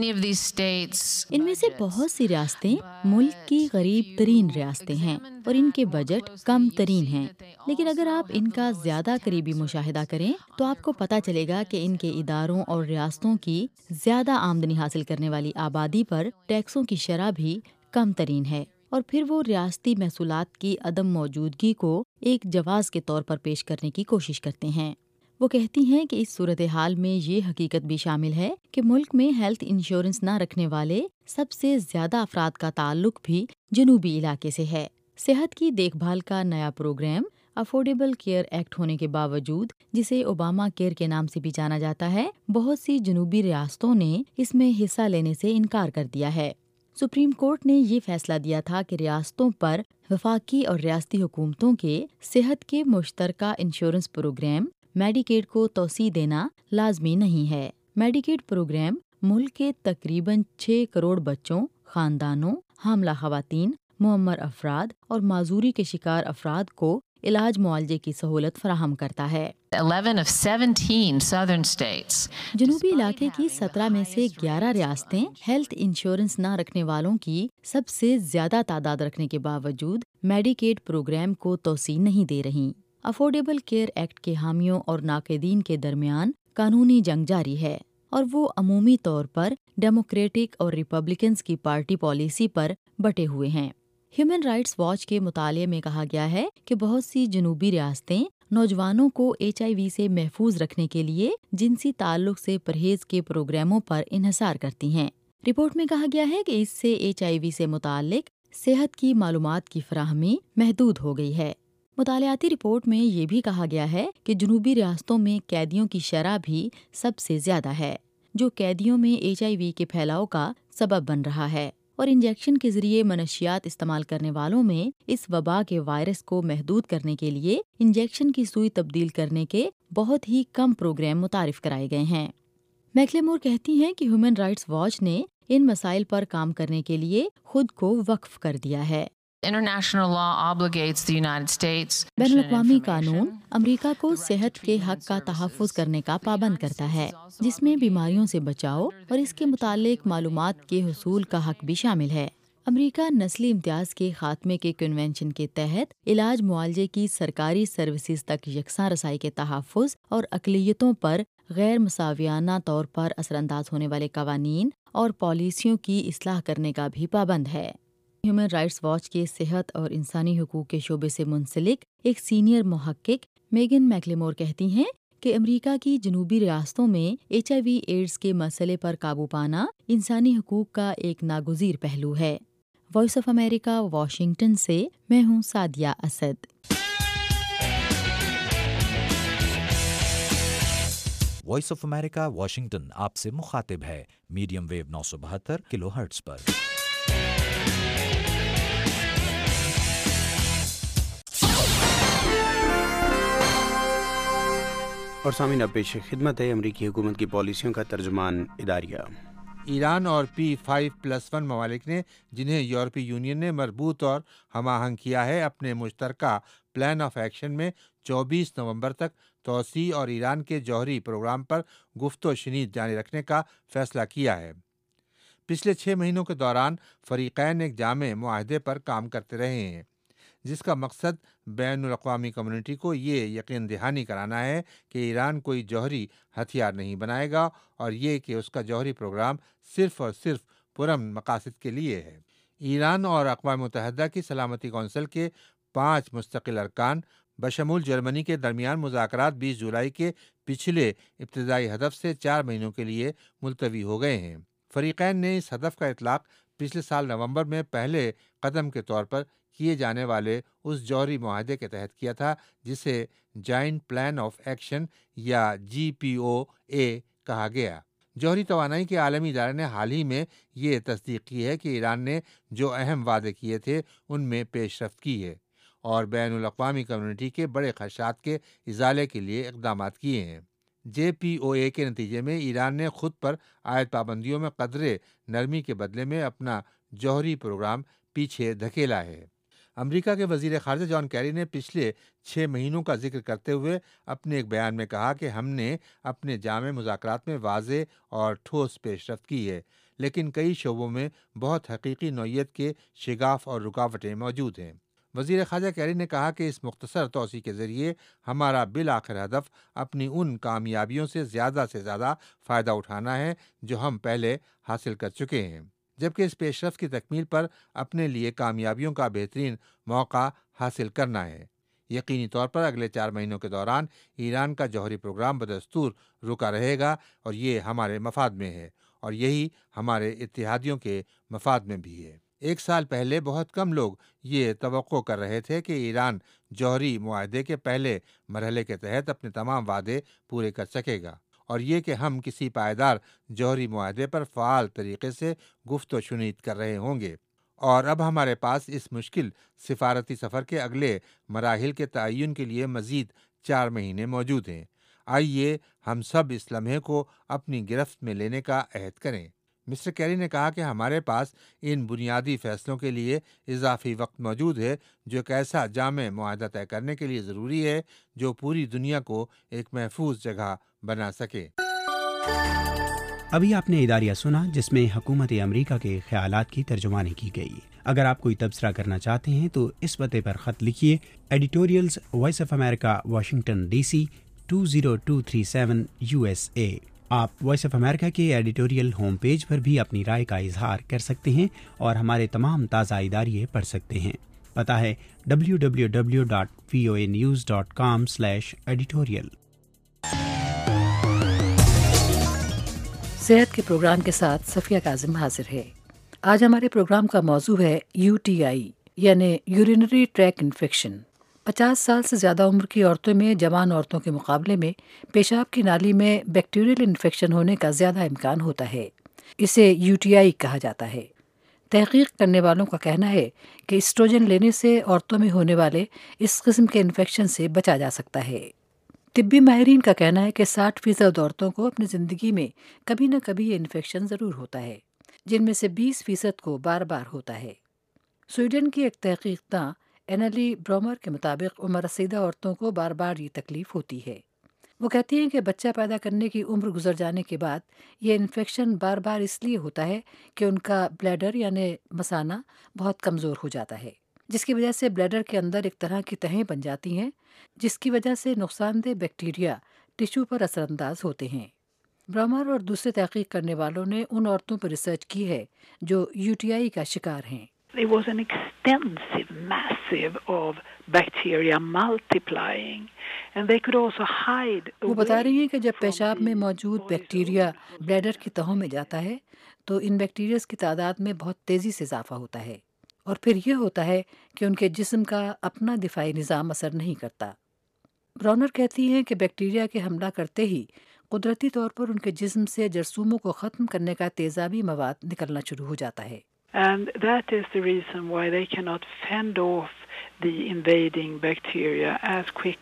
[SPEAKER 9] इनमें से बहुत सी रियासतें मुल्क की गरीब तरीन रियासतें हैं और इनके बजट कम तरीन हैं, लेकिन अगर आप इनका ज्यादा करीबी मुशाहिदा करें तो आपको पता चलेगा कि इनके इदारों और रियासतों की ज्यादा आमदनी हासिल करने वाली आबादी पर टैक्सों की शरह भी कम तरीन है और फिर वो रियासती महसूलात की अदम मौजूदगी को एक जवाज़ के तौर पर पेश करने की कोशिश करते हैं। वो कहती हैं कि इस सूरत हाल में ये हकीकत भी शामिल है कि मुल्क में हेल्थ इंश्योरेंस न रखने वाले सबसे ज्यादा अफराद का ताल्लुक भी जनूबी इलाके से है। सेहत की देखभाल का नया प्रोग्राम अफोर्डेबल केयर एक्ट होने के बावजूद, जिसे ओबामा केयर के नाम से भी जाना जाता है, बहुत सी जनूबी रियासतों ने इसमें हिस्सा लेने से इनकार कर दिया है। सुप्रीम कोर्ट ने ये फैसला दिया था कि रियासतों पर वफाकी और रियासती हुकूमतों के सेहत के मुश्तरका इंश्योरेंस प्रोग्राम मेडिकेड को तौसी देना लाजमी नहीं है। मेडिकेड प्रोग्राम मुल्क के तकरीबन 6 करोड़ बच्चों, खानदानों, हामला खवातीन, मुअम्मर अफराद और माजूरी के शिकार अफराद को इलाज मुआवजे की सहूलत फराहम करता है।
[SPEAKER 3] 11 of 17 southern states.
[SPEAKER 9] जनूबी इलाके की 17 में से 11 रियासतें हेल्थ इंश्योरेंस न रखने वालों की सबसे ज्यादा तादाद रखने के बावजूद मेडिकेड प्रोग्राम को तौसी नहीं दे रही। अफोर्डेबल केयर एक्ट के हामियों और नाक़दीन के दरमियान कानूनी जंग जारी है और वो अमूमी तौर पर डेमोक्रेटिक और रिपब्लिकन्स की पार्टी पॉलिसी पर बटे हुए हैं। ह्यूमन राइट्स वॉच के मुताले में कहा गया है कि बहुत सी जनूबी रियासतें नौजवानों को HIV से महफूज रखने के लिए जिनसी ताल्लुक से परहेज के प्रोग्रामों पर इन्हिसार करती हैं। रिपोर्ट में कहा गया है कि इससे HIV से मुताल्लिक सेहत की मालूमात की फराहमी महदूद हो गई है। मुतालियाती रिपोर्ट में ये भी कहा गया है कि जनूबी रियासतों में कैदियों की शरह भी सबसे ज्यादा है, जो कैदियों में HIV के फैलाव का सबब बन रहा है और इंजेक्शन के जरिए मनशियात इस्तेमाल करने वालों में इस वबा के वायरस को महदूद करने के लिए इंजेक्शन की सुई तब्दील करने के बहुत ही कम प्रोग्राम मुतारिफ कराए गए हैं। मैक्लेमोर कहती हैं कि ह्यूमन राइट्स वॉच ने इन मसाइल पर काम करने के लिए खुद को वक्फ कर दिया है।
[SPEAKER 3] International law obligates the United States.
[SPEAKER 9] बैनुल-अक़वामी कानून अमेरिका को सेहत के हक का तहफ़्फ़ुज़ करने का पाबंद करता है, जिसमें बीमारियों से बचाव और इसके मुतालिक मालूमात के हुसूल का हक भी शामिल है। अमेरिका नस्ली इम्तियाज़ के खात्मे के कन्वेंशन के तहत इलाज मुआवजे की सरकारी सर्विसेज तक यकसां रसाई के तहफ़्फ़ुज़ और अक़लियतों पर गैर मुसावियाना तौर पर असरअंदाज होने वाले कवानीन और पॉलिसियों की इस्लाह करने का भी पाबंद है। ह्यूमन राइट्स वॉच के सेहत और इंसानी हुकूक के शोबे से मुंसलिक एक सीनियर मुहक्किक मेगन मैक्लेमोर कहती हैं कि अमेरिका की जनूबी रियासतों में HIV एड्स के मसले पर काबू पाना इंसानी हुकूक का एक नागुज़ीर पहलू है। वॉइस ऑफ अमेरिका, वाशिंगटन से मैं हूँ Sadia Asad.
[SPEAKER 4] Voice of America Washington आपसे मुखातिब है मीडियम वेव 972 किलोहर्ट्ज़ पर।
[SPEAKER 1] اور سامعین اب پیش خدمت ہے امریکی حکومت کی پالیسیوں کا ترجمان اداریہ۔
[SPEAKER 10] ایران اور P5+1 ممالک نے، جنہیں یورپی یونین نے مربوط اور ہم آہنگ کیا ہے، اپنے مشترکہ پلان آف ایکشن میں 24 نومبر تک توسیع اور ایران کے جوہری پروگرام پر گفت و شنید جاری رکھنے کا فیصلہ کیا ہے۔ پچھلے 6 مہینوں کے دوران فریقین ایک جامع معاہدے پر کام کرتے رہے ہیں، جس کا مقصد بین الاقوامی کمیونٹی کو یہ یقین دہانی کرانا ہے کہ ایران کوئی جوہری ہتھیار نہیں بنائے گا، اور یہ کہ اس کا جوہری پروگرام صرف اور صرف پرامن مقاصد کے لیے ہے۔ ایران اور اقوام متحدہ کی سلامتی کونسل کے 5 مستقل ارکان بشمول جرمنی کے درمیان مذاکرات 20 جولائی کے پچھلے ابتدائی ہدف سے 4 مہینوں کے لیے ملتوی ہو گئے ہیں۔ فریقین نے اس ہدف کا اطلاق پچھلے سال نومبر میں پہلے قدم کے طور پر کیے جانے والے اس جوہری معاہدے کے تحت کیا تھا جسے جائنٹ پلان آف ایکشن یا GPOA کہا گیا۔ جوہری توانائی کے عالمی ادارے نے حال ہی میں یہ تصدیق کی ہے کہ ایران نے جو اہم وعدے کیے تھے ان میں پیش رفت کی ہے اور بین الاقوامی کمیونٹی کے بڑے خدشات کے ازالے کے لیے اقدامات کیے ہیں۔ JPOA کے نتیجے میں ایران نے خود پر عائد پابندیوں میں قدرے نرمی کے بدلے میں اپنا جوہری پروگرام پیچھے دھکیلا ہے۔ امریکہ کے وزیر خارجہ جان کیری نے پچھلے 6 مہینوں کا ذکر کرتے ہوئے اپنے ایک بیان میں کہا کہ ہم نے اپنے جامع مذاکرات میں واضح اور ٹھوس پیش رفت کی ہے، لیکن کئی شعبوں میں بہت حقیقی نوعیت کے شگاف اور رکاوٹیں موجود ہیں۔ وزیر خارجہ کیری نے کہا کہ اس مختصر توسیع کے ذریعے ہمارا بالآخر ہدف اپنی ان کامیابیوں سے زیادہ فائدہ اٹھانا ہے جو ہم پہلے حاصل کر چکے ہیں، جبکہ اس پیش رفت کی تکمیل پر اپنے لیے کامیابیوں کا بہترین موقع حاصل کرنا ہے۔ یقینی طور پر اگلے 4 مہینوں کے دوران ایران کا جوہری پروگرام بدستور رکا رہے گا، اور یہ ہمارے مفاد میں ہے اور یہی ہمارے اتحادیوں کے مفاد میں بھی ہے۔ 1 سال پہلے بہت کم لوگ یہ توقع کر رہے تھے کہ ایران جوہری معاہدے کے پہلے مرحلے کے تحت اپنے تمام وعدے پورے کر سکے گا، اور یہ کہ ہم کسی پائیدار جوہری معاہدے پر فعال طریقے سے گفت و شنید کر رہے ہوں گے۔ اور اب ہمارے پاس اس مشکل سفارتی سفر کے اگلے مراحل کے تعین کے لیے مزید 4 مہینے موجود ہیں۔ آئیے ہم سب اس لمحے کو اپنی گرفت میں لینے کا عہد کریں۔ مسٹر کیری نے کہا کہ ہمارے پاس ان بنیادی فیصلوں کے لیے اضافی وقت موجود ہے جو ایک ایسا جامع معاہدہ طے کرنے کے لیے ضروری ہے جو پوری دنیا کو ایک محفوظ جگہ بنا سکے۔
[SPEAKER 1] ابھی آپ نے اداریہ سنا جس میں حکومت امریکہ کے خیالات کی ترجمانی کی گئی۔ اگر آپ کوئی تبصرہ کرنا چاہتے ہیں تو اس پتے پر خط لکھیے، editorials Voice of America, Washington DC 20237 USA۔ آپ وائس آف امریکہ کے ایڈیٹوریل ہوم پیج پر بھی اپنی رائے کا اظہار کر سکتے ہیں اور ہمارے تمام تازہ اداریے پڑھ سکتے ہیں۔ پتہ ہے www.voanews.com/editorial۔
[SPEAKER 17] صحت کے پروگرام کے ساتھ صفیہ کاظم حاضر ہے۔ آج ہمارے پروگرام کا موضوع ہے UTI یعنی یورینری ٹریک انفیکشن۔ 50 سال سے زیادہ عمر کی عورتوں میں جوان عورتوں کے مقابلے میں پیشاب کی نالی میں بیکٹیریل انفیکشن ہونے کا زیادہ امکان ہوتا ہے۔ اسے UTI کہا جاتا ہے۔ تحقیق کرنے والوں کا کہنا ہے کہ اسٹروجن لینے سے عورتوں میں ہونے والے اس قسم کے انفیکشن سے بچا جا سکتا ہے۔ طبی ماہرین کا کہنا ہے کہ 60% عورتوں کو اپنی زندگی میں کبھی نہ کبھی یہ انفیکشن ضرور ہوتا ہے، جن میں سے 20% کو بار بار ہوتا ہے۔ سویڈن کی ایک تحقیق داں اینلی برومر کے مطابق عمر رسیدہ عورتوں کو بار بار یہ تکلیف ہوتی ہے۔ وہ کہتی ہیں کہ بچہ پیدا کرنے کی عمر گزر جانے کے بعد یہ انفیکشن بار بار اس لیے ہوتا ہے کہ ان کا بلیڈر یعنی مثانہ بہت کمزور ہو جاتا ہے، جس کی وجہ سے بلیڈر کے اندر ایک طرح کی تہیں بن جاتی ہیں، جس کی وجہ سے نقصان دہ بیکٹیریا ٹشو پر اثر انداز ہوتے ہیں۔ برامر اور دوسرے تحقیق کرنے والوں نے ان عورتوں پر ریسرچ کی ہے جو UTI کا شکار ہیں۔
[SPEAKER 12] There was an extensive, massive of bacteria multiplying, and they could also hide.
[SPEAKER 17] وہ بتا رہی ہیں کہ جب پیشاب میں موجود بیکٹیریا بلیڈر کی تہوں میں جاتا ہے تو ان بیکٹیریاز کی تعداد میں بہت تیزی سے اضافہ ہوتا ہے، اور پھر یہ ہوتا ہے کہ ان کے جسم کا اپنا دفاعی نظام اثر نہیں کرتا۔ برونر کہتی ہیں کہ بیکٹیریا کے حملہ کرتے ہی قدرتی طور پر ان کے جسم سے جرثوموں کو ختم کرنے کا تیزابی مواد نکلنا شروع ہو جاتا ہے۔
[SPEAKER 12] And that is the reason why they cannot fend off the invading bacteria as quick.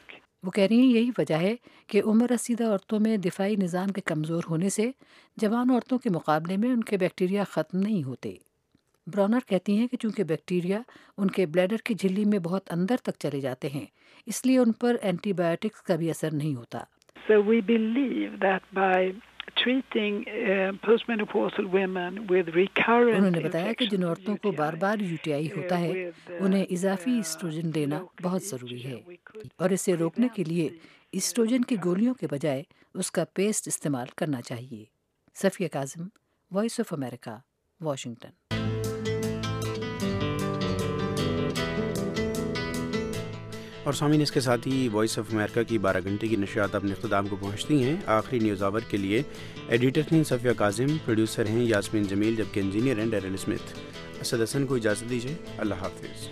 [SPEAKER 17] وہ کہہ رہی ہیں یہی وجہ ہے کہ عمر رسیدہ عورتوں میں دفاعی نظام کے کمزور ہونے سے جوان عورتوں کے مقابلے میں ان کے بیکٹیریا ختم نہیں ہوتے۔ براؤنر کہتی ہیں کہ چونکہ بیکٹیریا ان کے بلیڈر کی جھلی میں بہت اندر تک چلے جاتے ہیں، اس لیے ان پر اینٹی بایوٹکس کا بھی اثر نہیں ہوتا۔
[SPEAKER 12] So we believe that by treating postmenopausal women with recurrent
[SPEAKER 17] انہوں نے بتایا کہ جن عورتوں کو بار بار UTI ہوتا ہے انہیں اضافی ایسٹروجن لینا بہت ضروری ہے، اور اسے روکنے کے لیے ایسٹروجن کی گولیوں کے بجائے اس کا پیسٹ استعمال کرنا چاہیے۔ Safia Kazim, Voice of America, Washington.
[SPEAKER 1] اور سامعین، اس کے ساتھ ہی وائس آف امریکہ کی 12 گھنٹے کی نشریات اپنے اختتام کو پہنچتی ہیں۔ آخری نیوز آور کے لیے ایڈیٹر ہیں صفیہ کاظم، پروڈیوسر ہیں یاسمین جمیل، جبکہ انجینئر ہیں ڈیرل اسمتھ۔ اسد حسن کو اجازت دیجیے، اللہ حافظ۔